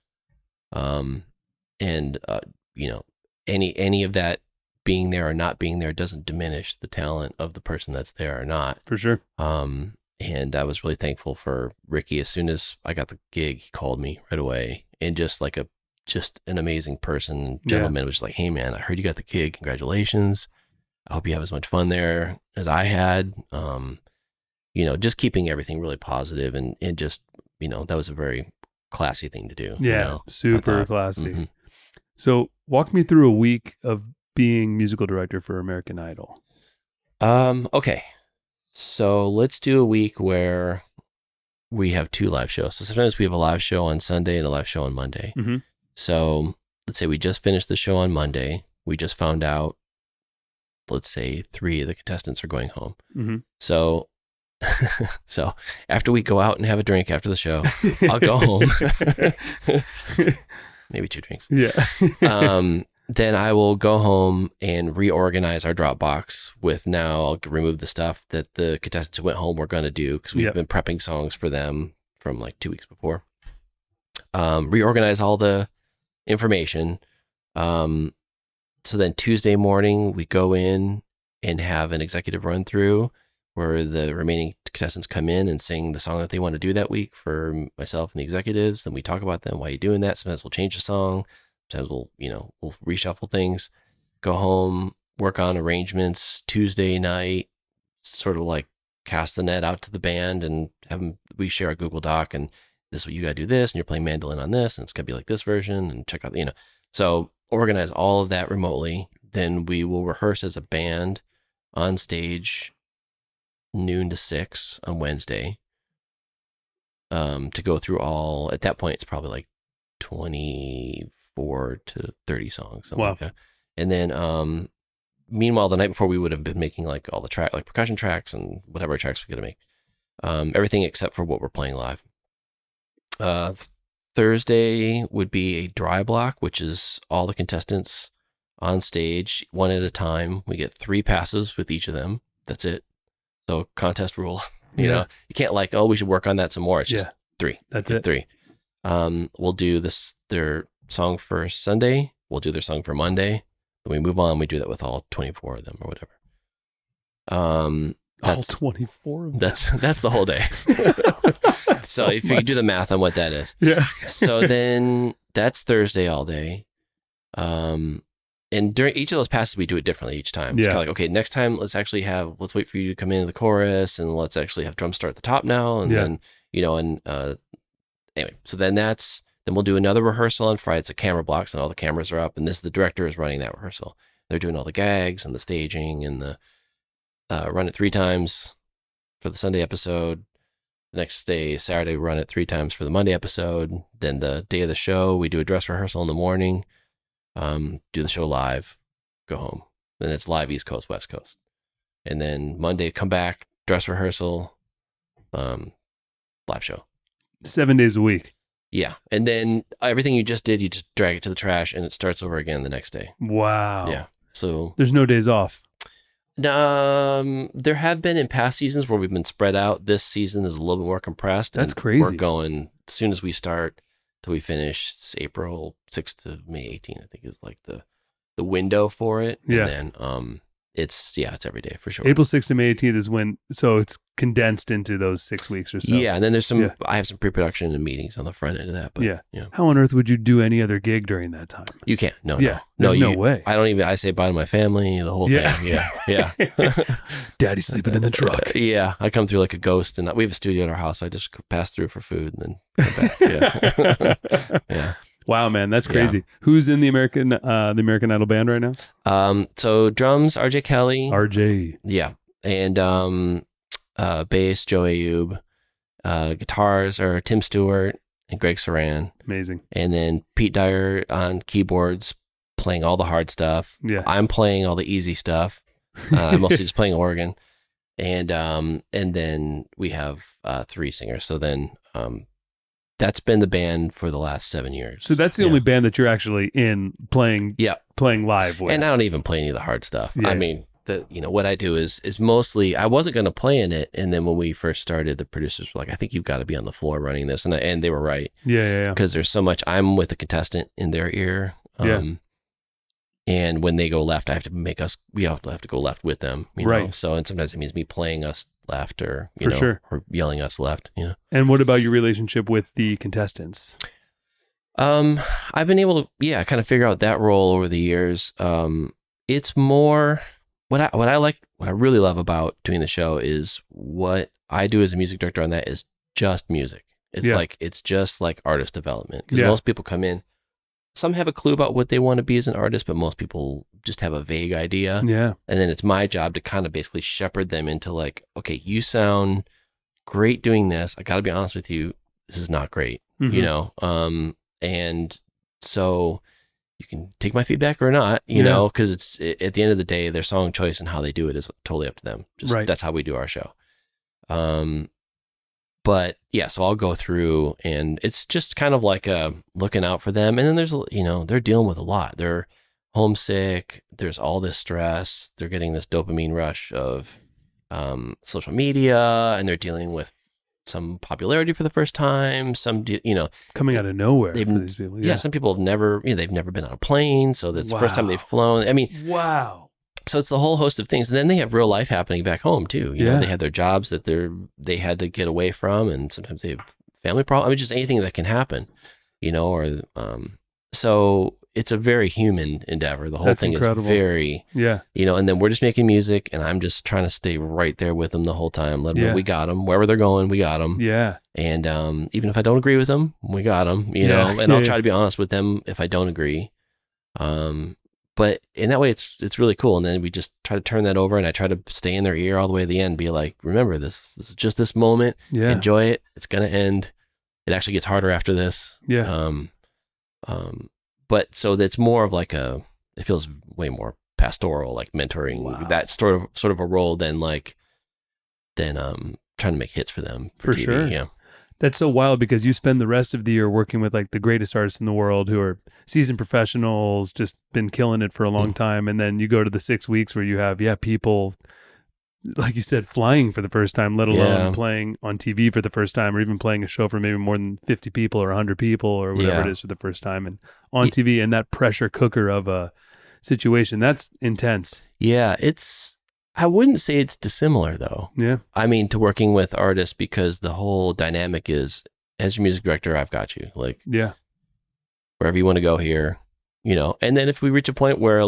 And, you know, any of that being there or not being there doesn't diminish the talent of the person that's there or not.
For sure.
And I was really thankful for Ricky. As soon as I got the gig, he called me right away, and just like just an amazing person, gentleman, was just like, hey man, I heard you got the gig. Congratulations. I hope you have as much fun there as I had. You know, just keeping everything really positive and just, you know, that was a very classy thing to do.
Yeah.
You know,
super classy. So walk me through a week of being musical director for American Idol.
Okay. So let's do a week where we have 2 live shows. So sometimes we have a live show on Sunday and a live show on Monday.
Mm-hmm.
So let's say we just finished the show on Monday. We just found out, let's say 3 of the contestants are going home.
Mm-hmm.
So after we go out and have a drink after the show, I'll go home. Maybe 2 drinks.
Yeah.
Then I will go home and reorganize our Dropbox with, now I'll remove the stuff that the contestants who went home were going to do, because we've been prepping songs for them from like 2 weeks before. Reorganize all the information. So then Tuesday morning, we go in and have an executive run through where the remaining contestants come in and sing the song that they want to do that week for myself and the executives. Then we talk about them. Why are you doing that? Sometimes we'll change the song. Sometimes we'll reshuffle things, go home, work on arrangements. Tuesday night, sort of like cast the net out to the band and we share a Google Doc, and this is what you got to do this, and you're playing mandolin on this, and it's going to be like this version, and check out, so organize all of that remotely. Then we will rehearse as a band on stage noon to 6 on Wednesday, to go through all, at that point, it's probably like 24 to 30 songs.
Wow.
Like that. And then, meanwhile, the night before, we would have been making like all the like percussion tracks and whatever tracks we got to make, everything except for what we're playing live. Thursday would be a dry block, which is all the contestants on stage, one at a time. We get 3 passes with each of them. That's it. So contest rule, you know, you can't like, oh, we should work on that some more. It's just 3.
That's it.
3. We'll do their song for Sunday. We'll do their song for Monday. Then we move on. We do that with all 24 of them or whatever.
All 24 of them.
That's the whole day. So if you do the math on what that is.
Yeah.
So then that's Thursday all day. And during each of those passes, we do it differently each time. It's kind of like, okay, next time, let's wait for you to come into the chorus, and let's actually have drums start at the top now. And then, anyway, so then we'll do another rehearsal on Friday. It's a camera block, so all the cameras are up, and the director is running that rehearsal. They're doing all the gags and the staging and the, run it 3 times for the Sunday episode. The next day, Saturday, run it 3 times for the Monday episode. Then the day of the show, we do a dress rehearsal in the morning. Do the show live, go home. Then it's live East Coast, West Coast. And then Monday, come back, dress rehearsal, live show.
7 days a week.
Yeah. And then everything you just did, you just drag it to the trash and it starts over again the next day.
Wow.
Yeah. So
there's no days off.
There have been in past seasons where we've been spread out. This season is a little bit more compressed.
That's crazy.
We're going, as soon as we start till we finish, it's April 6th to May 18th, I think is like the window for it.
Yeah.
And then it's every day for sure.
April 6th to May 18th is when, so it's condensed into those 6 weeks or so.
Yeah. And then there's I have some pre-production and meetings on the front end of that. But
how on earth would you do any other gig during that time?
You can't. No,
no way.
I say bye to my family, the whole thing. Yeah.
Daddy's sleeping in the truck.
Yeah. I come through like a ghost, and we have a studio at our house. So I just pass through for food and then come back. Yeah.
Wow, man, that's crazy. Yeah. Who's in the American Idol band right now?
So drums, RJ Kelly.
RJ.
Yeah. And bass, Joe Ayub. Guitars are Tim Stewart and Greg Saran.
Amazing.
And then Pete Dyer on keyboards, playing all the hard stuff.
Yeah.
I'm playing all the easy stuff. I'm mostly just playing organ. And then we have 3 singers. So then that's been the band for the last 7 years.
So that's the only band that you're actually in playing live with.
And I don't even play any of the hard stuff.
Yeah.
I mean, what I do is mostly, I wasn't going to play in it. And then when we first started, the producers were like, I think you've got to be on the floor running this. And they were right.
Yeah.
Because there's so much, I'm with the contestant in their ear. And when they go left, we have to go left with them. You know?
Right.
So, and sometimes it means me playing us left or, or yelling us left,
And what about your relationship with the contestants?
I've been able to, kind of figure out that role over the years. It's more, what I really love about doing the show is what I do as a music director on that is just music. It's just like artist development. Because most people come in, some have a clue about what they want to be as an artist, but most people just have a vague idea.
Yeah.
And then it's my job to kind of basically shepherd them into like, okay, you sound great doing this. I got to be honest with you. This is not great, and so you can take my feedback or not, you know, because it's at the end of the day, their song choice and how they do it is totally up to them. That's how we do our show. But yeah, so I'll go through and it's just kind of like looking out for them. And then there's, they're dealing with a lot. They're homesick. There's all this stress. They're getting this dopamine rush of social media, and they're dealing with some popularity for the first time. Some,
coming out of nowhere.
For these people. Yeah, some people have never, they've never been on a plane. So that's the first time they've flown. I mean,
wow.
So it's the whole host of things. And then they have real life happening back home too. You know, they have their jobs that they had to get away from, and sometimes they have family problems. I mean, just anything that can happen, so it's a very human endeavor. The whole thing incredible. Is very, and then we're just making music, and I'm just trying to stay right there with them the whole time. Let them know we got them. Wherever they're going, we got them.
Yeah.
And even if I don't agree with them, we got them, know, and I'll try to be honest with them if I don't agree. But in that way, it's really cool. And then we just try to turn that over, and I try to stay in their ear all the way to the end. Be like, remember, this is just this moment. Yeah. Enjoy it. It's gonna end. It actually gets harder after this.
Yeah.
But so that's more of like it feels way more pastoral, like mentoring, that sort of a role than trying to make hits for them.
For
TV.
sure.
Yeah.
That's so wild because you spend the rest of the year working with like the greatest artists in the world who are seasoned professionals, just been killing it for a long time. And then you go to the 6 weeks where you have, people, like you said, flying for the first time, let alone playing on TV for the first time, or even playing a show for maybe more than 50 people or 100 people or whatever it is for the first time, and on TV, and that pressure cooker of a situation. That's intense.
Yeah. I wouldn't say it's dissimilar though.
Yeah.
I mean, to working with artists, because the whole dynamic is, as your music director, I've got you. Like, wherever you want to go here, and then if we reach a point where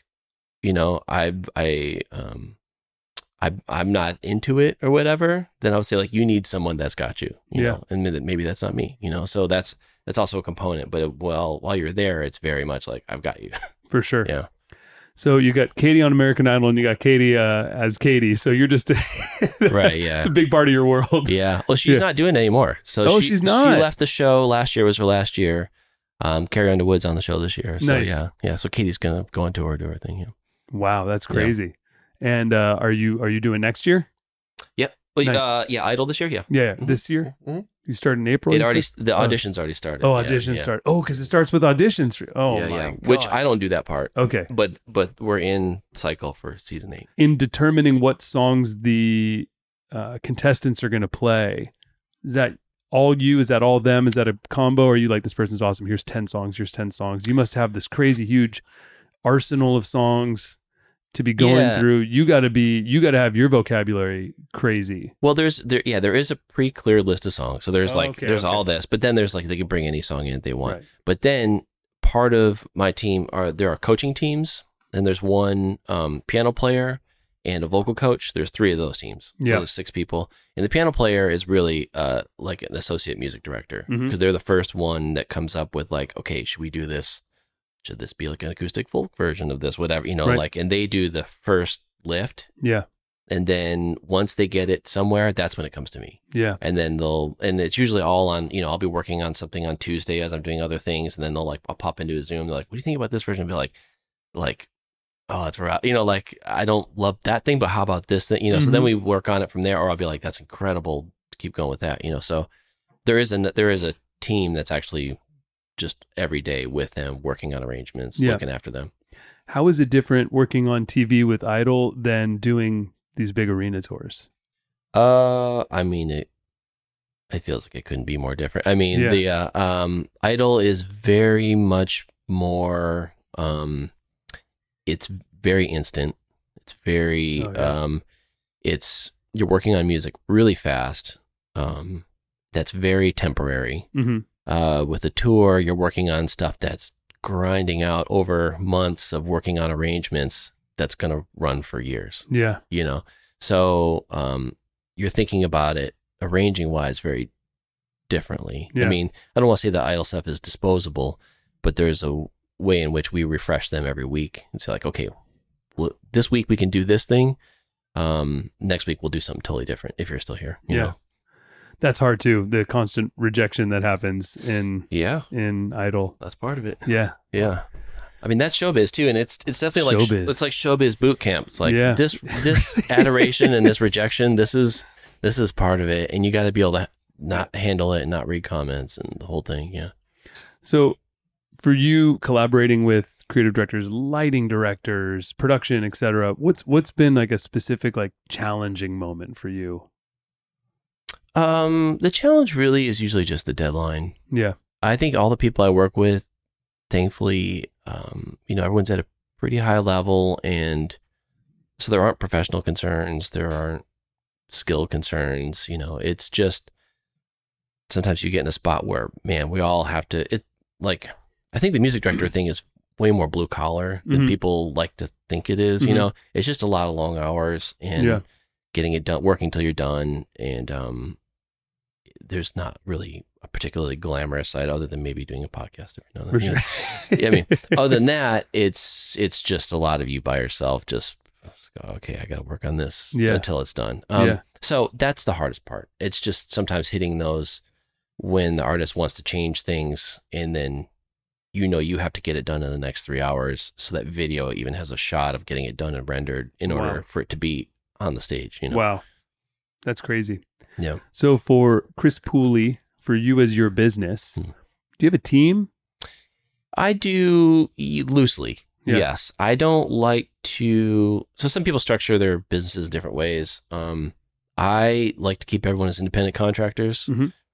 I'm not into it or whatever, then I would say like, you need someone that's got you, you know, and maybe that's not me, so that's also a component, but while you're there, it's very much like, I've got you.
For sure.
Yeah.
So you got Katie on American Idol, and you got Katie as Katie. So you're just
right. Yeah,
it's a big part of your world.
Yeah. Well, she's not doing it anymore. So
she's not.
She left the show last year. Was her last year. Carrie Underwood's on the show this year. So
nice.
Yeah. So Katie's gonna go on tour, do her thing. Yeah.
Wow, that's crazy. Yeah. And are you doing next year?
Yep. Well,
nice.
Idol this year. Yeah.
Yeah, this year. Mm-hmm. You start in April.
The auditions already started.
Oh, auditions start. Oh, because it starts with auditions. Oh my God.
Which I don't do that part.
Okay,
but we're in cycle for season 8.
In determining what songs the contestants are going to play, is that all you? Is that all them? Is that a combo? Or are you like, this person's awesome, here's 10 songs, here's 10 songs? You must have this crazy huge arsenal of songs to be going through. You got to have your vocabulary crazy.
Well, there is a pre-cleared list of songs. So there's all this, but then there's like, they can bring any song in that they want. Right. But then part of my team there are coaching teams, and there's one piano player and a vocal coach. There's 3 of those teams. So there's 6 people. And the piano player is really like an associate music director, because they're the first one that comes up with like, okay, should we do this? Should this be like an acoustic folk version of this, whatever, right. Like, and they do the first lift.
Yeah.
And then once they get it somewhere, that's when it comes to me.
Yeah.
And then and it's usually all on, I'll be working on something on Tuesday as I'm doing other things. And then I'll pop into a Zoom. They're like, what do you think about this version? I'll be like, oh, that's right. Like, I don't love that thing, but how about this thing? So then we work on it from there, or I'll be like, that's incredible. Keep going with that. So there is a team that's actually just every day with them, working on arrangements, looking after them.
How is it different working on TV with Idol than doing these big arena tours?
I mean, it feels like it couldn't be more different. I mean, the Idol is very much more, it's very instant. It's very, you're working on music really fast. That's very temporary. With a tour, you're working on stuff that's grinding out over months of working on arrangements that's going to run for years.
Yeah.
So you're thinking about it arranging wise very differently. I mean, I don't want to say that Idol stuff is disposable, but there's a way in which we refresh them every week and say like, okay, well, this week we can do this thing. Next week we'll do something totally different if you're still here. You know?
That's hard too. The constant rejection that happens in Idol.
That's part of it.
Yeah.
Yeah. I mean, that's showbiz too. And it's definitely
showbiz.
It's like showbiz boot camp. It's like this adoration and this rejection, this is part of it. And you got to be able to not handle it and not read comments and the whole thing. Yeah.
So for you collaborating with creative directors, lighting directors, production, etc., what's been like a specific, like challenging moment for you?
The challenge really is usually just the deadline.
Yeah.
I think all the people I work with, thankfully, everyone's at a pretty high level, and so there aren't professional concerns, there aren't skill concerns. It's just sometimes you get in a spot where, man, we all have to. I think the music director thing is way more blue collar than people like to think it is. It's just a lot of long hours and getting it done, working till you're done, and there's not really a particularly glamorous side other than maybe doing a podcast every now and then.
For sure.
I mean, other than that, it's just a lot of you by yourself. Just go, okay, I got to work on this until it's done. So that's the hardest part. It's just sometimes hitting those when the artist wants to change things, and then you have to get it done in the next 3 hours, so that video even has a shot of getting it done and rendered in order for it to be on the stage.
Wow, that's crazy.
Yeah.
So for Chris Pooley, for you as your business, do you have a team?
I do loosely. Yeah. Yes. I don't like to. So some people structure their businesses different ways. I like to keep everyone as independent contractors.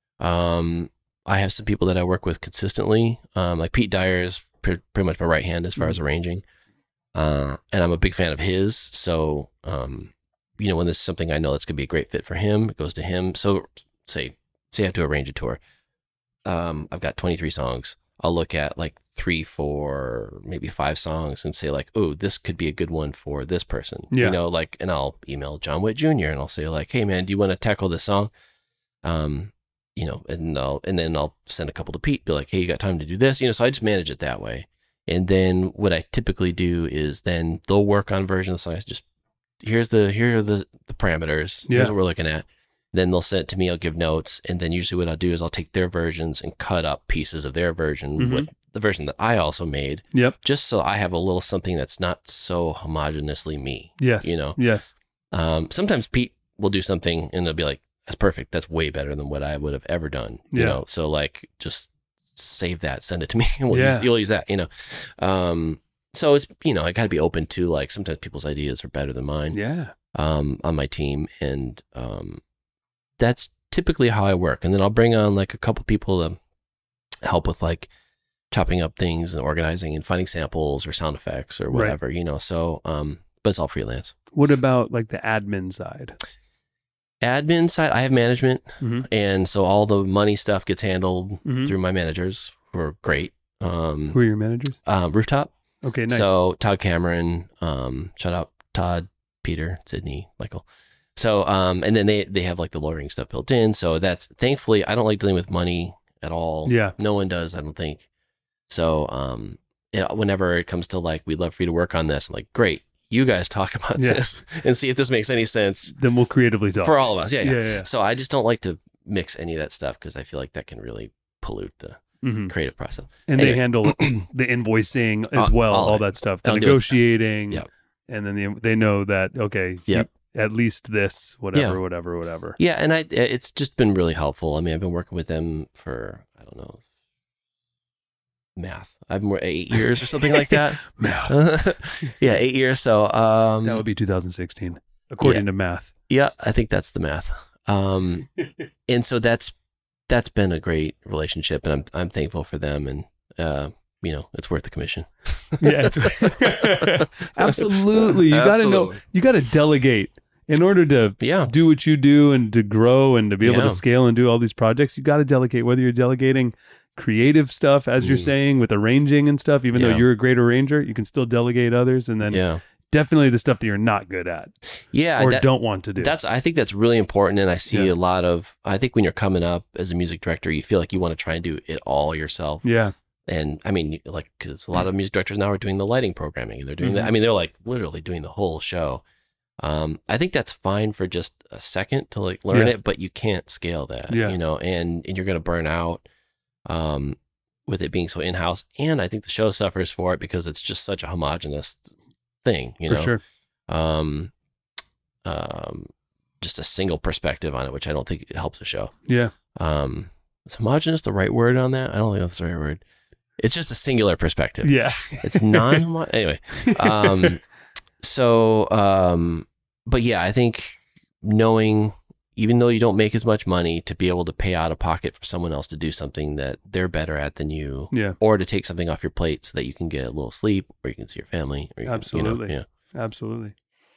I have some people that I work with consistently. Like Pete Dyer is pretty much my right hand as far as arranging. And I'm a big fan of his. So, when there's something I know that's going to be a great fit for him, it goes to him. So say I have to arrange a tour. I've got 23 songs. I'll look at like 3, 4, maybe 5 songs and say like, oh, this could be a good one for this person.
Yeah.
And I'll email John Witt Jr. and I'll say like, hey man, do you want to tackle this song? And then I'll send a couple to Pete, be like, hey, you got time to do this? So I just manage it that way. And then what I typically do is then they'll work on version of the song. Just here are the parameters. Here's what we're looking at. Then they'll send it to me. I'll give notes. And then usually what I'll do is I'll take their versions and cut up pieces of their version with the version that I also made.
Yep.
Just so I have a little something that's not so homogeneously me.
Yes. Yes.
Sometimes Pete will do something and they'll be like, that's perfect. That's way better than what I would have ever done. So like, just save that, send it to me, and you'll use that. So it's I got to be open to like sometimes people's ideas are better than mine.
Yeah.
On my team, and that's typically how I work. And then I'll bring on like a couple people to help with like chopping up things and organizing and finding samples or sound effects or whatever. Right. So but it's all freelance. What
about like the admin side?
Admin side, I have management, and so all the money stuff gets handled through my managers, who are great.
Who are your managers?
Rooftop.
Okay, nice.
So Todd Cameron, shout out Todd, Peter, Sydney, Michael. So and then they have like the lawyering stuff built in. So that's thankfully I don't like dealing with money at all.
Yeah,
no one does, I don't think. So whenever it comes to like, we'd love for you to work on this, I'm like, great. you guys talk about this and see if this makes any sense.
Then we'll creatively talk.
For all of us. Yeah.
Yeah.
So I just don't like to mix any of that stuff because I feel like that can really pollute the creative process.
And they handle the invoicing as well, all that stuff, the negotiating.
Yep.
And then they know that, okay, at least this, whatever.
Yeah, and it's just been really helpful. I mean, I've been working with them for, I don't know, math. I've been 8 years or something like that.
Math.
Yeah, 8 years. So
that would be 2016, according to math.
Yeah, I think that's the math. And so that's been a great relationship, and I'm thankful for them, and it's worth the commission.
Yeah, absolutely. You got to know. You got to delegate in order to do what you do and to grow and to be able to scale and do all these projects. You got to delegate. Whether you're delegating creative stuff, as you're saying, with arranging and stuff, even though you're a great arranger, you can still delegate others, and then definitely the stuff that you're not good at, or don't want to do.
I think that's really important, and I see a lot of. I think when you're coming up as a music director, you feel like you want to try and do it all yourself.
Yeah.
And I mean, like, because a lot of music directors now are doing the lighting programming, and they're doing that. I mean, they're like literally doing the whole show. I think that's fine for just a second to like learn it, but you can't scale that, and you're going to burn out with it being so in-house. And I think the show suffers for it because it's just such a homogenous thing,
For sure.
Just a single perspective on it, which I don't think it helps the show.
Yeah.
Is homogenous the right word on that? I don't think that's the right word. It's just a singular perspective.
Yeah.
It's anyway. But yeah, I think knowing, even though you don't make as much money, to be able to pay out of pocket for someone else to do something that they're better at than you, or to take something off your plate so that you can get a little sleep, or you can see your family. Or
Absolutely. Absolutely.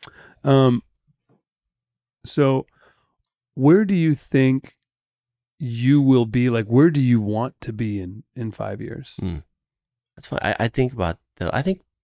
So where do you think you will be? Like, where do you want to be in 5 years?
That's fine. I think about that. I think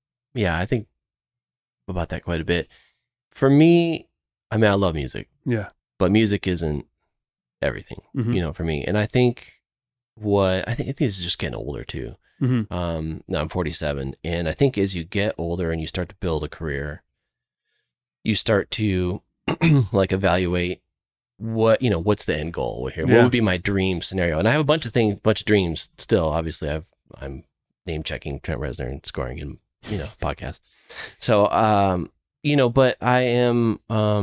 about that quite a bit. For me, I mean, I love music.
Yeah.
But music isn't everything, for me. And I think this is just getting older too. Now I'm 47, and I think as you get older and you start to build a career, you start to like evaluate what's the end goal here? What would be my dream scenario? And I have a bunch of dreams still. Obviously, I'm name checking Trent Reznor and scoring in podcast. So but I am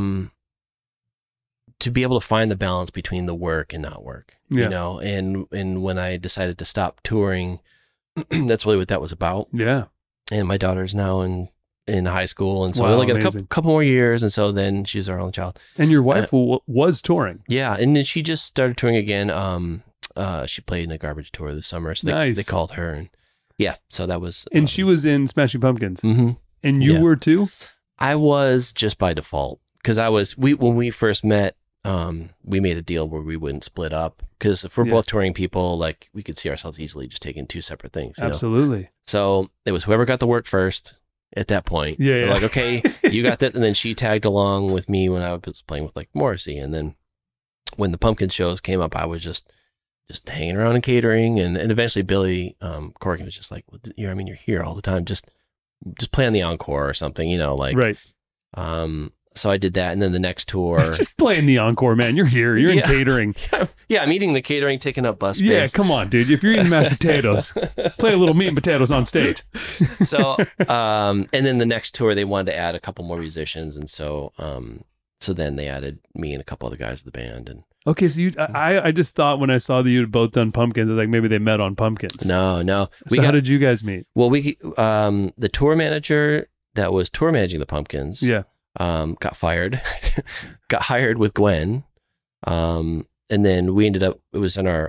to be able to find the balance between the work and not work. And when I decided to stop touring, that's really what that was about.
Yeah.
And my daughter's now in high school, and so I only got a couple more years, and so then she's our only child.
And your wife was touring.
Yeah, and then she just started touring again. She played in a Garbage tour this summer, so they called her, and so that was.
And she was in Smashing Pumpkins.
Mm-hmm.
And you were too?
I was just by default, because when we first met, we made a deal where we wouldn't split up, because if we're both touring people, like, we could see ourselves easily just taking two separate things.
Absolutely.
So it was whoever got the work first at that point.
Yeah.
Like, okay, you got that. And then she tagged along with me when I was playing with like Morrissey. And then when the Pumpkin shows came up, I was just hanging around and catering. And eventually Billy Corgan was just like, well, you're here all the time. Just play on the encore or something,
Right.
So I did that, and then the next tour,
just playing the encore, man. You're here. You're in catering.
Yeah, I'm eating the catering, taking up bus space.
Yeah, come on, dude. If you're eating mashed potatoes, play a little meat and potatoes on stage.
So, and then the next tour, they wanted to add a couple more musicians, and so then they added me and a couple other guys to the band. And
okay, so I just thought when I saw that you had both done Pumpkins, I was like, maybe they met on Pumpkins.
No.
How did you guys meet?
Well, the tour manager that was tour managing the Pumpkins, got fired, got hired with Gwen, and then we ended up. It was in our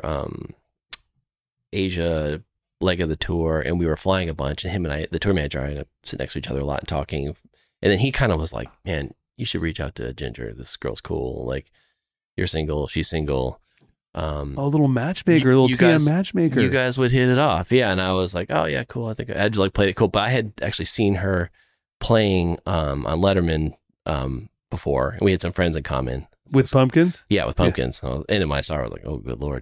Asia leg of the tour, and we were flying a bunch. And him and I, the tour manager, I ended up sitting next to each other a lot and talking. And then he kind of was like, "Man, you should reach out to Ginger. This girl's cool. Like, you're single, she's single."
A little matchmaker, a little TM matchmaker.
You guys would hit it off, yeah. And I was like, "Oh yeah, cool. I think I just like played it cool." But I had actually seen her playing on Letterman before, and we had some friends in common
with Pumpkins.
Yeah, with Pumpkins. Yeah. And in my sorrow, I was like, "Oh, good Lord."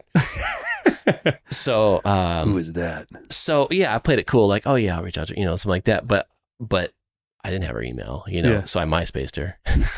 So
who is that?
So yeah, I played it cool, like, "Oh yeah, I'll reach out to something like that." But I didn't have her email, you know, so I MySpaced her.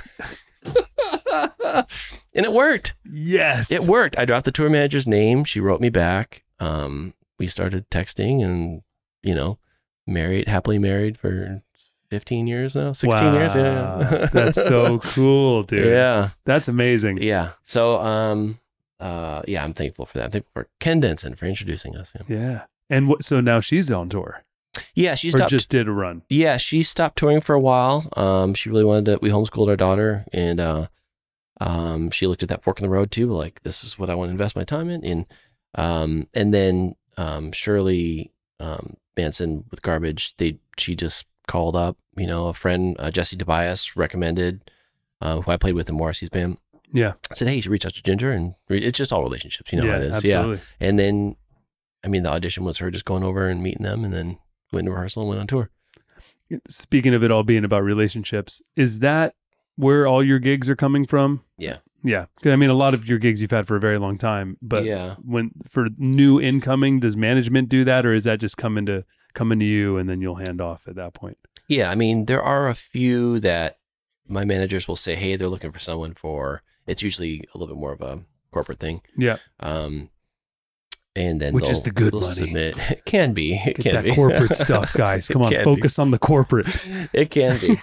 And it worked.
Yes.
It worked. I dropped the tour manager's name. She wrote me back. We started texting and, you know, happily married for 15 years now, 16 years. Yeah.
That's so cool, dude.
Yeah.
That's amazing.
Yeah. So, yeah, I'm thankful for that. I'm thankful for Ken Denson for introducing us.
Yeah. And so now she's on tour.
Yeah, she stopped.
Or just did a run.
Yeah, she stopped touring for a while. She really wanted to. We homeschooled our daughter, and she looked at that fork in the road too. Like, this is what I want to invest my time in. And then Shirley Manson with Garbage. She just called up. You know, a friend, Jesse Tobias, recommended, who I played with in Morrissey's band.
Yeah,
said, hey, you should reach out to Ginger, and it's just all relationships. You know how it is.
Absolutely.
Yeah, and then, I mean, the audition was her just going over and meeting them, and then went to rehearsal and went on tour.
Speaking of it all being about relationships, is that where all your gigs are coming from?
Yeah.
Yeah. I mean, a lot of your gigs you've had for a very long time, but when for new incoming, does management do that, or is that just coming to you and then you'll hand off at that point?
Yeah. I mean, there are a few that my managers will say, hey, they're looking for someone for, it's usually a little bit more of a corporate thing.
Yeah.
And then
which is the good money.
Submit. It can be. It
Get
can
that
be.
corporate stuff, guys. Come on, focus on the corporate.
It can be.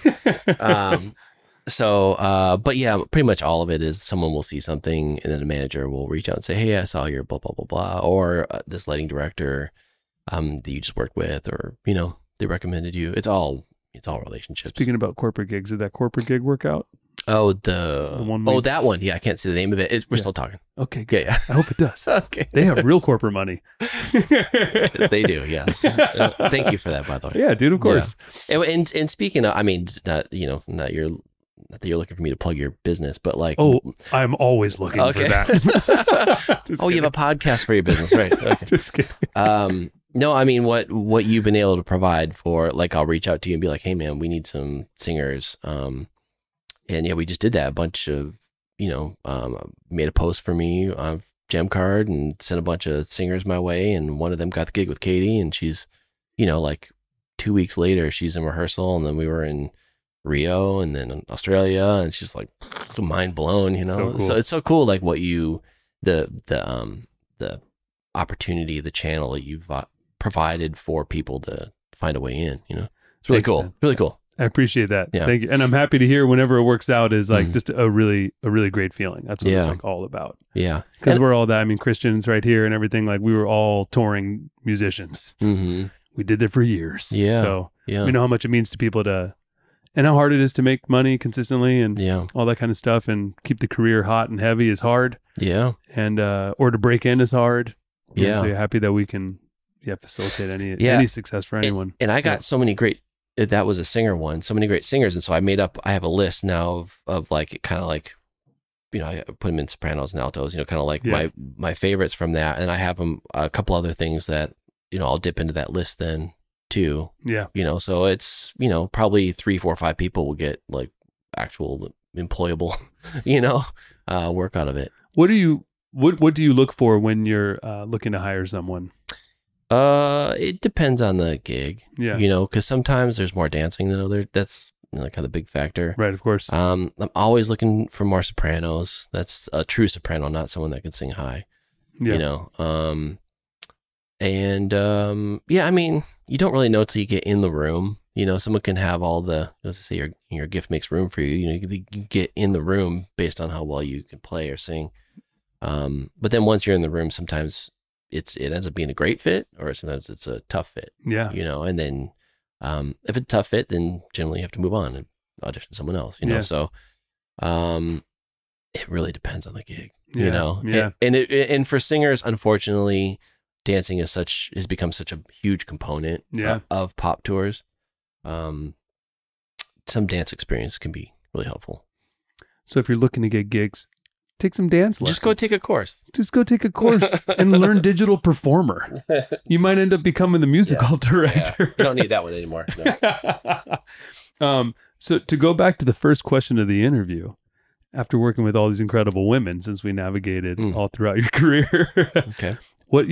But yeah, pretty much all of it is someone will see something and then a manager will reach out and say, hey, I saw your blah, blah, blah, blah. Or this lighting director that you just worked with, or, you know, they recommended you. It's all relationships.
Speaking about corporate gigs, did that corporate gig work out?
Oh, that one. Yeah, I can't say the name of it. We're still talking.
Okay, good.
Yeah.
I hope it does.
Okay.
They have real corporate money.
They do, yes. Thank you for that, by the way.
Yeah, dude, of course.
Yeah. And speaking of, I mean, not that you're looking for me to plug your business, but like,
oh, I'm always looking for that.
Oh, you have a podcast for your business, right? Okay.
Just kidding.
No, I mean, what you've been able to provide for, like, I'll reach out to you and be like, hey man, we need some singers. And yeah, we just did that. A bunch of, you know, made a post for me on Gemcard and sent a bunch of singers my way. And one of them got the gig with Katie, and she's, you know, like 2 weeks later, she's in rehearsal. And then we were in Rio and then in Australia, and she's like mind blown, you know?
So cool.
So it's so cool. Like what the opportunity, the channel that you've provided for people to find a way in, you know, it's really cool. Man. Really cool.
I appreciate that.
Yeah.
Thank you. And I'm happy to hear whenever it works out is like just a really great feeling. That's what it's like all about.
Yeah.
Because we're all that. I mean, Christians right here and everything, like we were all touring musicians.
Mm-hmm.
We did that for years.
Yeah.
So we know how much it means to people and how hard it is to make money consistently and all that kind of stuff, and keep the career hot and heavy is hard.
Yeah.
And, or to break in is hard.
Yeah.
And so you're happy that we can facilitate any success for anyone.
And I got so many great, that was a singer one, so many great singers. And so I have a list now of like, kind of like, you know, I put them in sopranos and altos, you know, kind of like my favorites from that. And I have a couple other things that, you know, I'll dip into that list then too.
Yeah.
You know, so it's, you know, probably 3, 4, 5 people will get like actual employable, you know, work out of it.
What do you look for when you're looking to hire someone?
It depends on the gig.
Yeah.
You know, because sometimes there's more dancing than other. That's, you know, kind of the big factor.
Right, of course.
I'm always looking for more sopranos. That's a true soprano, not someone that can sing high.
Yeah.
You know. Yeah, I mean, you don't really know till you get in the room. You know, someone can have all the, as I say, your gift makes room for you. You know, you get in the room based on how well you can play or sing. But then once you're in the room, sometimes it ends up being a great fit, or sometimes it's a tough fit.
Yeah.
You know, and then if it's a tough fit, then generally you have to move on and audition someone else, you know? So it really depends on the gig, you know?
Yeah.
And for singers, unfortunately, dancing has become such a huge component of pop tours. Some dance experience can be really helpful.
So if you're looking to get gigs, take some dance lessons.
Just go take a course.
Just go take a course and learn digital performer. You might end up becoming the musical director.
Yeah. You don't need that one anymore. No.
So to go back to the first question of the interview, after working with all these incredible women, since we navigated all throughout your career,
okay.
What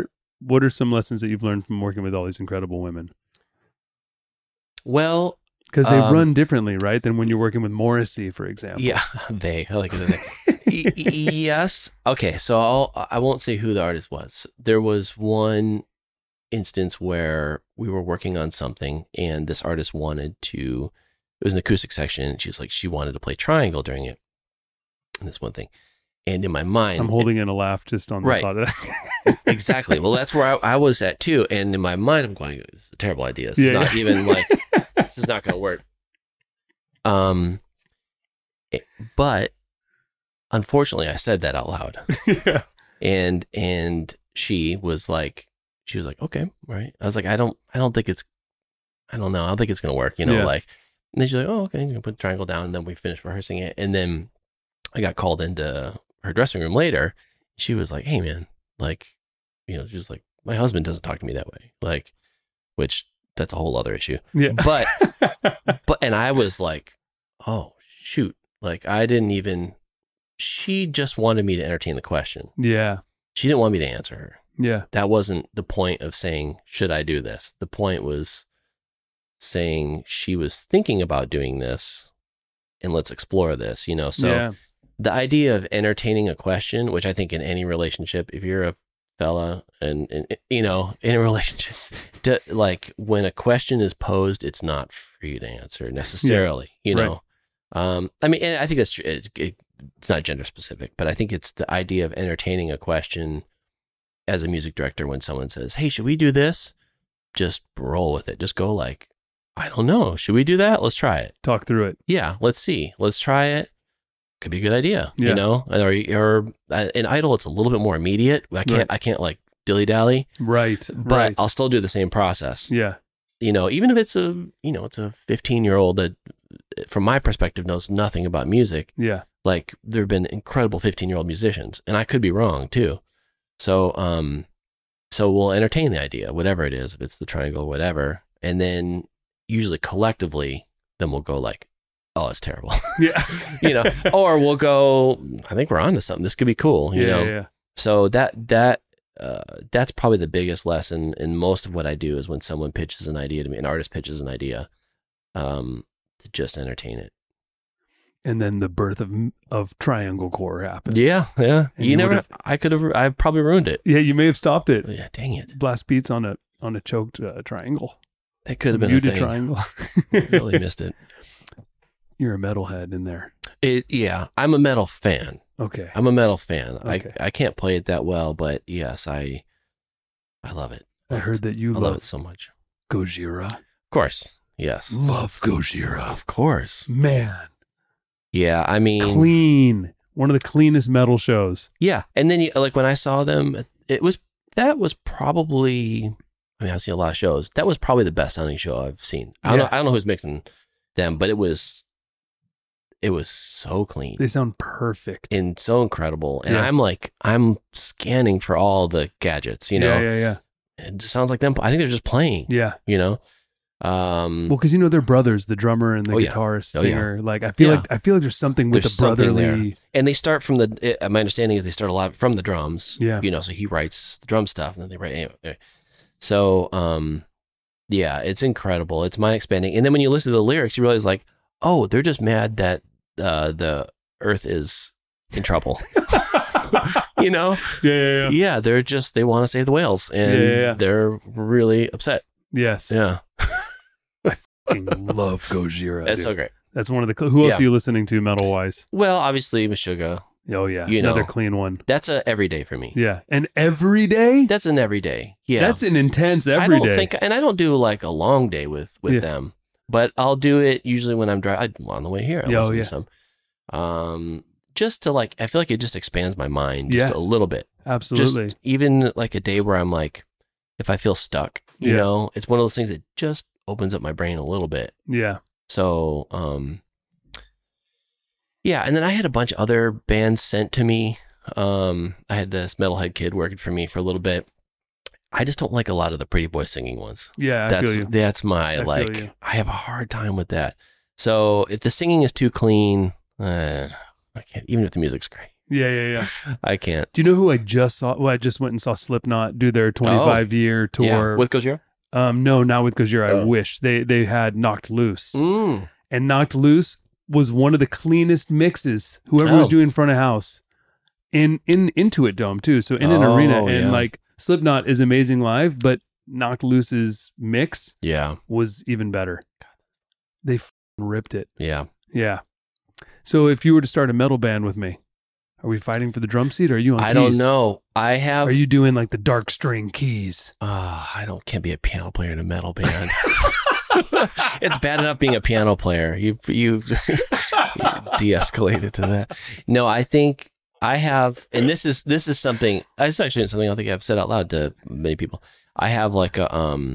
are some lessons that you've learned from working with all these incredible women?
Well,
Because they run differently, right? Than when you're working with Morrissey, for example.
Yeah, I like it. Yes. Okay, so I won't say who the artist was. There was one instance where we were working on something and this artist wanted to, it was an acoustic section, and she wanted to play Triangle during it. And this one thing. And in my mind,
I'm holding in a laugh just on the thought of that.
Exactly. Well, that's where I was at too. And in my mind, I'm going, this is a terrible idea. This is not even like, this is not going to work. But unfortunately, I said that out loud.
Yeah.
And she was like, okay, right. I was like, I don't think it's going to work, like, and then she's like, oh, okay, I'm going to put the Triangle down. And then we finished rehearsing it. And then I got called into her dressing room later. She was like, hey man, like, she was like, my husband doesn't talk to me that way. Like, which that's a whole other issue.
Yeah.
But, and I was like, oh shoot. Like she just wanted me to entertain the question.
Yeah.
She didn't want me to answer her.
Yeah.
That wasn't the point of saying, should I do this? The point was saying she was thinking about doing this and let's explore this, So the idea of entertaining a question, which I think in any relationship, if you're a fella and in a relationship, like when a question is posed, it's not for you to answer necessarily, know? I mean, and I think that's true. It's not gender specific, but I think it's the idea of entertaining a question as a music director. When someone says, hey, should we do this? Just roll with it. Just go like, I don't know. Should we do that? Let's try it.
Talk through it.
Yeah. Let's see. Let's try it. Could be a good idea, or in Idol, it's a little bit more immediate. I can't like dilly dally.
Right.
But I'll still do the same process.
Yeah.
Even if it's a 15-year-old that from my perspective knows nothing about music.
Yeah.
Like there've been incredible 15-year-old musicians, and I could be wrong too. So, so we'll entertain the idea, whatever it is, if it's the Triangle, whatever. And then usually collectively, then we'll go like, oh, it's terrible.
Yeah.
Or we'll go, I think we're onto something. This could be cool, you know?
Yeah.
So that's probably the biggest lesson in most of what I do is when someone pitches an idea to me, an artist pitches an idea, to just entertain it.
And then the birth of Triangle Core happens.
Yeah. And I probably ruined it.
Yeah, you may have stopped it.
Yeah, dang it.
Blast beats on a choked triangle.
That could have been
muted
a thing.
Triangle.
Really missed it.
You're a metalhead in there.
Yeah, I'm a metal fan.
Okay.
I'm a metal fan.
Okay.
I can't play it that well, but yes, I love it.
I heard that you
love it so much.
Gojira.
Of course. Yes.
Love Gojira.
Of course.
Man.
Yeah, I mean,
clean. One of the cleanest metal shows.
Yeah, and then like when I saw them, that was probably. I mean, I've seen a lot of shows. That was probably the best sounding show I've seen. I don't know who's mixing them, but it was so clean.
They sound perfect
and so incredible. And I'm scanning for all the gadgets.
Yeah.
It just sounds like them. I think they're just playing.
Yeah.
Well,
because they're brothers, the drummer and the guitarist, singer. Yeah. Like I feel like there's something with the brotherly.
And they start from my understanding is they start a lot from the drums.
Yeah.
So he writes the drum stuff and then they write anyway. So yeah, it's incredible. It's mind expanding. And then when you listen to the lyrics, you realize like, oh, they're just mad that the Earth is in trouble.
Yeah.
Yeah, they want to save the whales, and they're really upset.
Yes.
Yeah.
I fucking love Gojira.
That's so great.
That's one of the. Who else are you listening to metal wise?
Well, obviously Meshuggah.
Oh yeah, another clean one.
That's a everyday for me.
Yeah, and every day.
That's an everyday. Yeah,
that's an intense everyday.
I don't do like a long day with them, but I'll do it usually when I'm driving on the way here. I listen to some. Just to like, I feel like it just expands my mind just a little bit.
Absolutely.
Just even like a day where I'm like, if I feel stuck, you know, it's one of those things that just opens up my brain a little bit.
Yeah.
So, yeah, and then I had a bunch of other bands sent to me. I had this Metalhead Kid working for me for a little bit. I just don't like a lot of the Pretty Boy singing ones.
Yeah, I feel you.
That's my I have a hard time with that. So if the singing is too clean, I can't. Even if the music's great.
Yeah.
I can't.
Do you know who I just saw? Well, I just went and saw Slipknot do their 25-year tour
with Gojira.
No, not with Gojira. I
Oh.
wish they had Knocked Loose,
Mm.
and Knocked Loose was one of the cleanest mixes. Whoever was
Oh.
doing front of house in Intuit Dome too. So in an
Oh,
arena, and
yeah.
like Slipknot is amazing live, but Knocked Loose's mix
Yeah.
was even better. They ripped it.
Yeah.
Yeah. So if you were to start a metal band with me, are we fighting for the drum seat? Or are you on
I
keys?
don't know. I have.
Are you doing like the dark string keys?
Can't be a piano player in a metal band. It's bad enough being a piano player. You de-escalated to that. No, I think I have, and this is something. This actually isn't something I don't think I've said out loud to many people. I have like a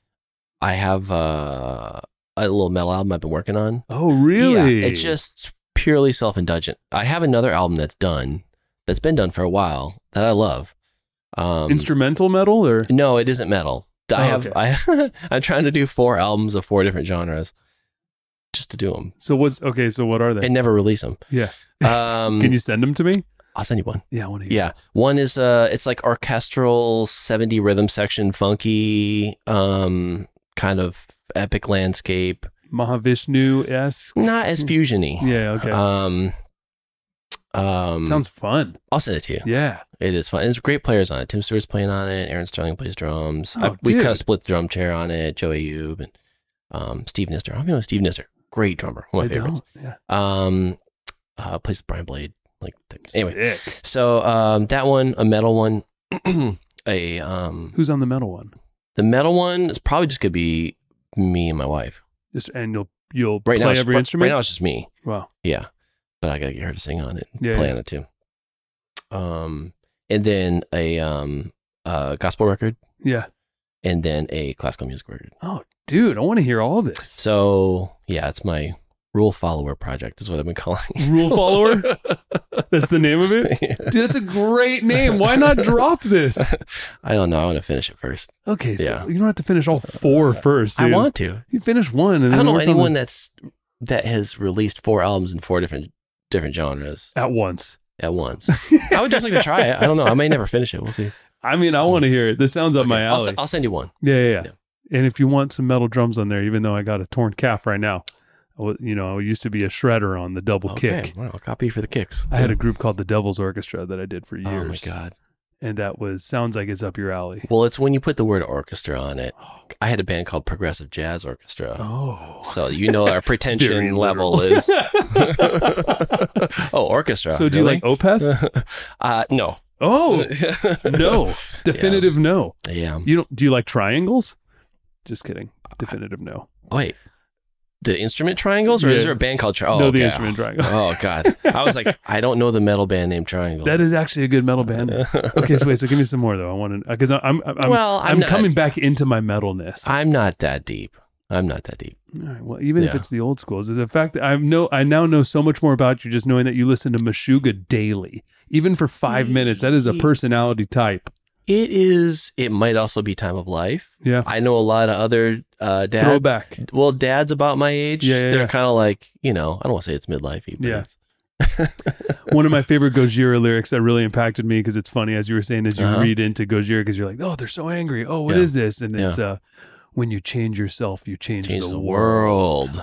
little metal album I've been working on.
Oh, really?
Yeah, it's just purely self-indulgent. I have another album that's been done for a while that I love.
Instrumental metal or?
No, it isn't metal. I'm trying to do 4 albums of 4 different genres just to do them
So what are they?
and never release them.
Yeah. Can you send them to me?
I'll send you one.
Yeah, I want to hear.
Yeah. One is it's like orchestral 70 rhythm section, funky, kind of epic landscape.
Mahavishnu-esque?
Not as fusiony.
Yeah, okay. Sounds fun.
I'll send it to you.
Yeah.
It is fun. There's great players on it. Tim Stewart's playing on it. Aaron Sterling plays drums.
Oh,
We
dude.
kind of split the drum chair on it. Joe Ayub and Steve Nister. I don't know Steve Nister. Great drummer. One of my favorites.
Yeah.
Plays with Brian Blade. Anyway.
Sick.
So that one, a metal one.
Who's on the metal one?
The metal one is probably just gonna be me and my wife.
And you'll
Right
play
now,
every instrument?
Right now, it's just me.
Wow.
Yeah, but I gotta get her to sing on it, and
Yeah,
play
yeah.
on it too. And then a gospel record,
Yeah.
and then a classical music record.
Oh, dude, I want to hear all this.
So yeah, it's my rule follower project is what I've been calling it.
Rule follower? That's the name of it? Dude, that's a great name. Why not drop this?
I don't know. I want to finish it first.
Okay, so
Yeah.
you don't have to finish all 4 first, dude.
I want to.
You finish one. And
I
then
don't know
work on
anyone that has released 4 albums in 4 different genres
at once.
at once. I would just like to try it. I don't know. I may never finish it. We'll see.
I mean, I want to hear it. This sounds up my alley.
I'll send you one.
Yeah.
Yeah.
And if you want some metal drums on there, even though I got a torn calf right now, I used to be a shredder on the double kick.
Well, I'll copy you for the kicks.
I had a group called the Devil's Orchestra that I did for years.
Oh my God.
And that sounds like it's up your alley.
Well, it's when you put the word orchestra on it. I had a band called Progressive Jazz Orchestra.
Oh.
So our
Very
pretension
literal.
level is orchestra.
So do you like Opeth?
No.
Oh, no. Definitive no.
Yeah.
Do you like triangles? Just kidding. Definitive no.
Oh, wait. The instrument triangles, or is
Yeah.
there a band called
No,
okay.
the instrument triangle.
Oh God, I was like, I don't know the metal band named Triangle.
That is actually a good metal band. Okay, so wait, so give me some more though. I want to, because I'm
I'm not-
coming back into my metalness.
I'm not that deep. I'm not that deep.
All right, well, even if
Yeah.
it's the old schools, the fact that I now know so much more about you just knowing that you listen to Meshuggah daily, even for 5 minutes. That is a personality type.
It is. It might also be time of life.
Yeah,
I know a lot of other dads.
throwback.
Well, dads about my age.
Yeah.
They're kind of like, I don't want to say it's midlife.
Yeah. One of my favorite Gojira lyrics that really impacted me, because it's funny, as you were saying, as you read into Gojira, because you're like, oh, they're so angry. Oh, what is this? And it's when you change yourself, you change the world.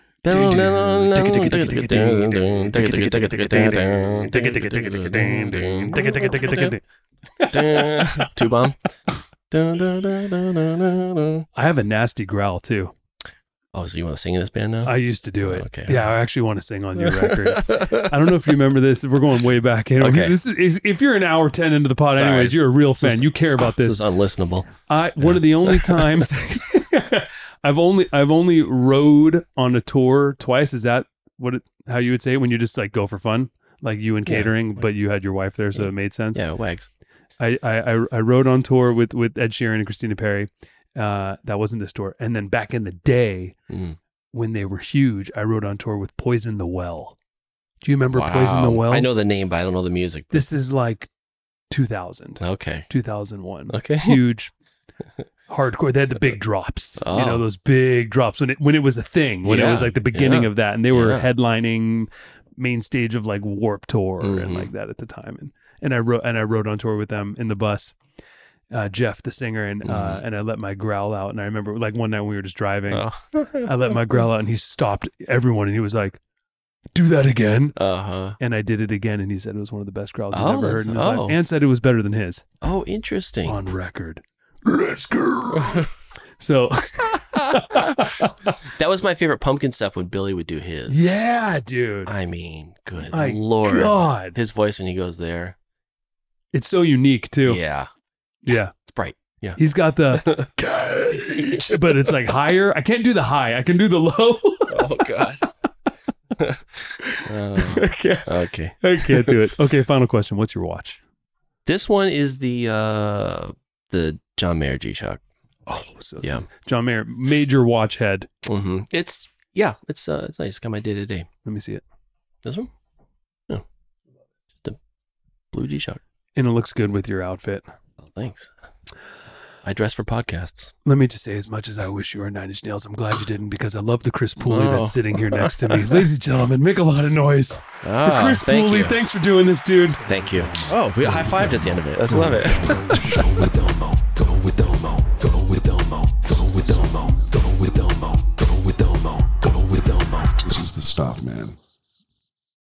Two bomb.
I have a nasty growl too.
Oh, so you want to sing in this band now?
I used to do it.
Okay.
Yeah, I actually want to sing on your record. I don't know if you remember this. We're going way back.
Okay.
This is if you're an hour 10 into the pod,
Sorry.
anyways, you're a real fan. You care about
This
this.
is unlistenable.
One of the only times I've only rode on a tour twice. Is that how you would say it when you just like go for fun, like you and catering, but you had your wife there, so it made sense.
Yeah, wags.
I rode on tour with Ed Sheeran and Christina Perri. That wasn't this tour. And then back in the day, when they were huge, I rode on tour with Poison the Well. Do you remember Poison the Well?
I know the name, but I don't know the music.
This is like 2000,
Okay.
2001.
Okay.
Huge, hardcore. They had the big drops.
Oh.
Those big drops when it was a thing. When it was like the beginning of that, and they were headlining main stage of like Warped Tour and like that at the time. And I rode on tour with them in the bus. Jeff, the singer, and I let my growl out. And I remember like one night when we were just driving, I let my growl out and he stopped everyone and he was like, do that again. And I did it again and he said it was one of the best growls he's ever heard in his life, and said it was better than his.
Oh, interesting.
On record. Let's go. So
that was my favorite Pumpkin stuff when Billy would do his.
Yeah, dude.
I mean, good
my
Lord.
God.
His voice when he goes there.
It's so unique too.
Yeah.
Yeah.
It's bright. Yeah.
He's got the but it's like higher. I can't do the high. I can do the low.
Oh God. Okay.
I can't do it. Okay, final question. What's your watch?
This one is the John Mayer G-Shock.
Oh, so
yeah.
John Mayer, major watch head.
Mm-hmm. It's nice. Got my day-to-day.
Let me see it.
This one? No. Just a blue G-Shock.
And it looks good with your outfit.
Oh, thanks. I dress for podcasts.
Let me just say, as much as I wish you were Nine Inch Nails, I'm glad you didn't, because I love the Chris Pooley that's sitting here next to me. Ladies and gentlemen, make a lot of noise for Chris Pooley. Thanks for doing this, dude.
Thank you. Oh, we high-fived at the end of it. Let's love it.
Go with Elmo. Go with Elmo.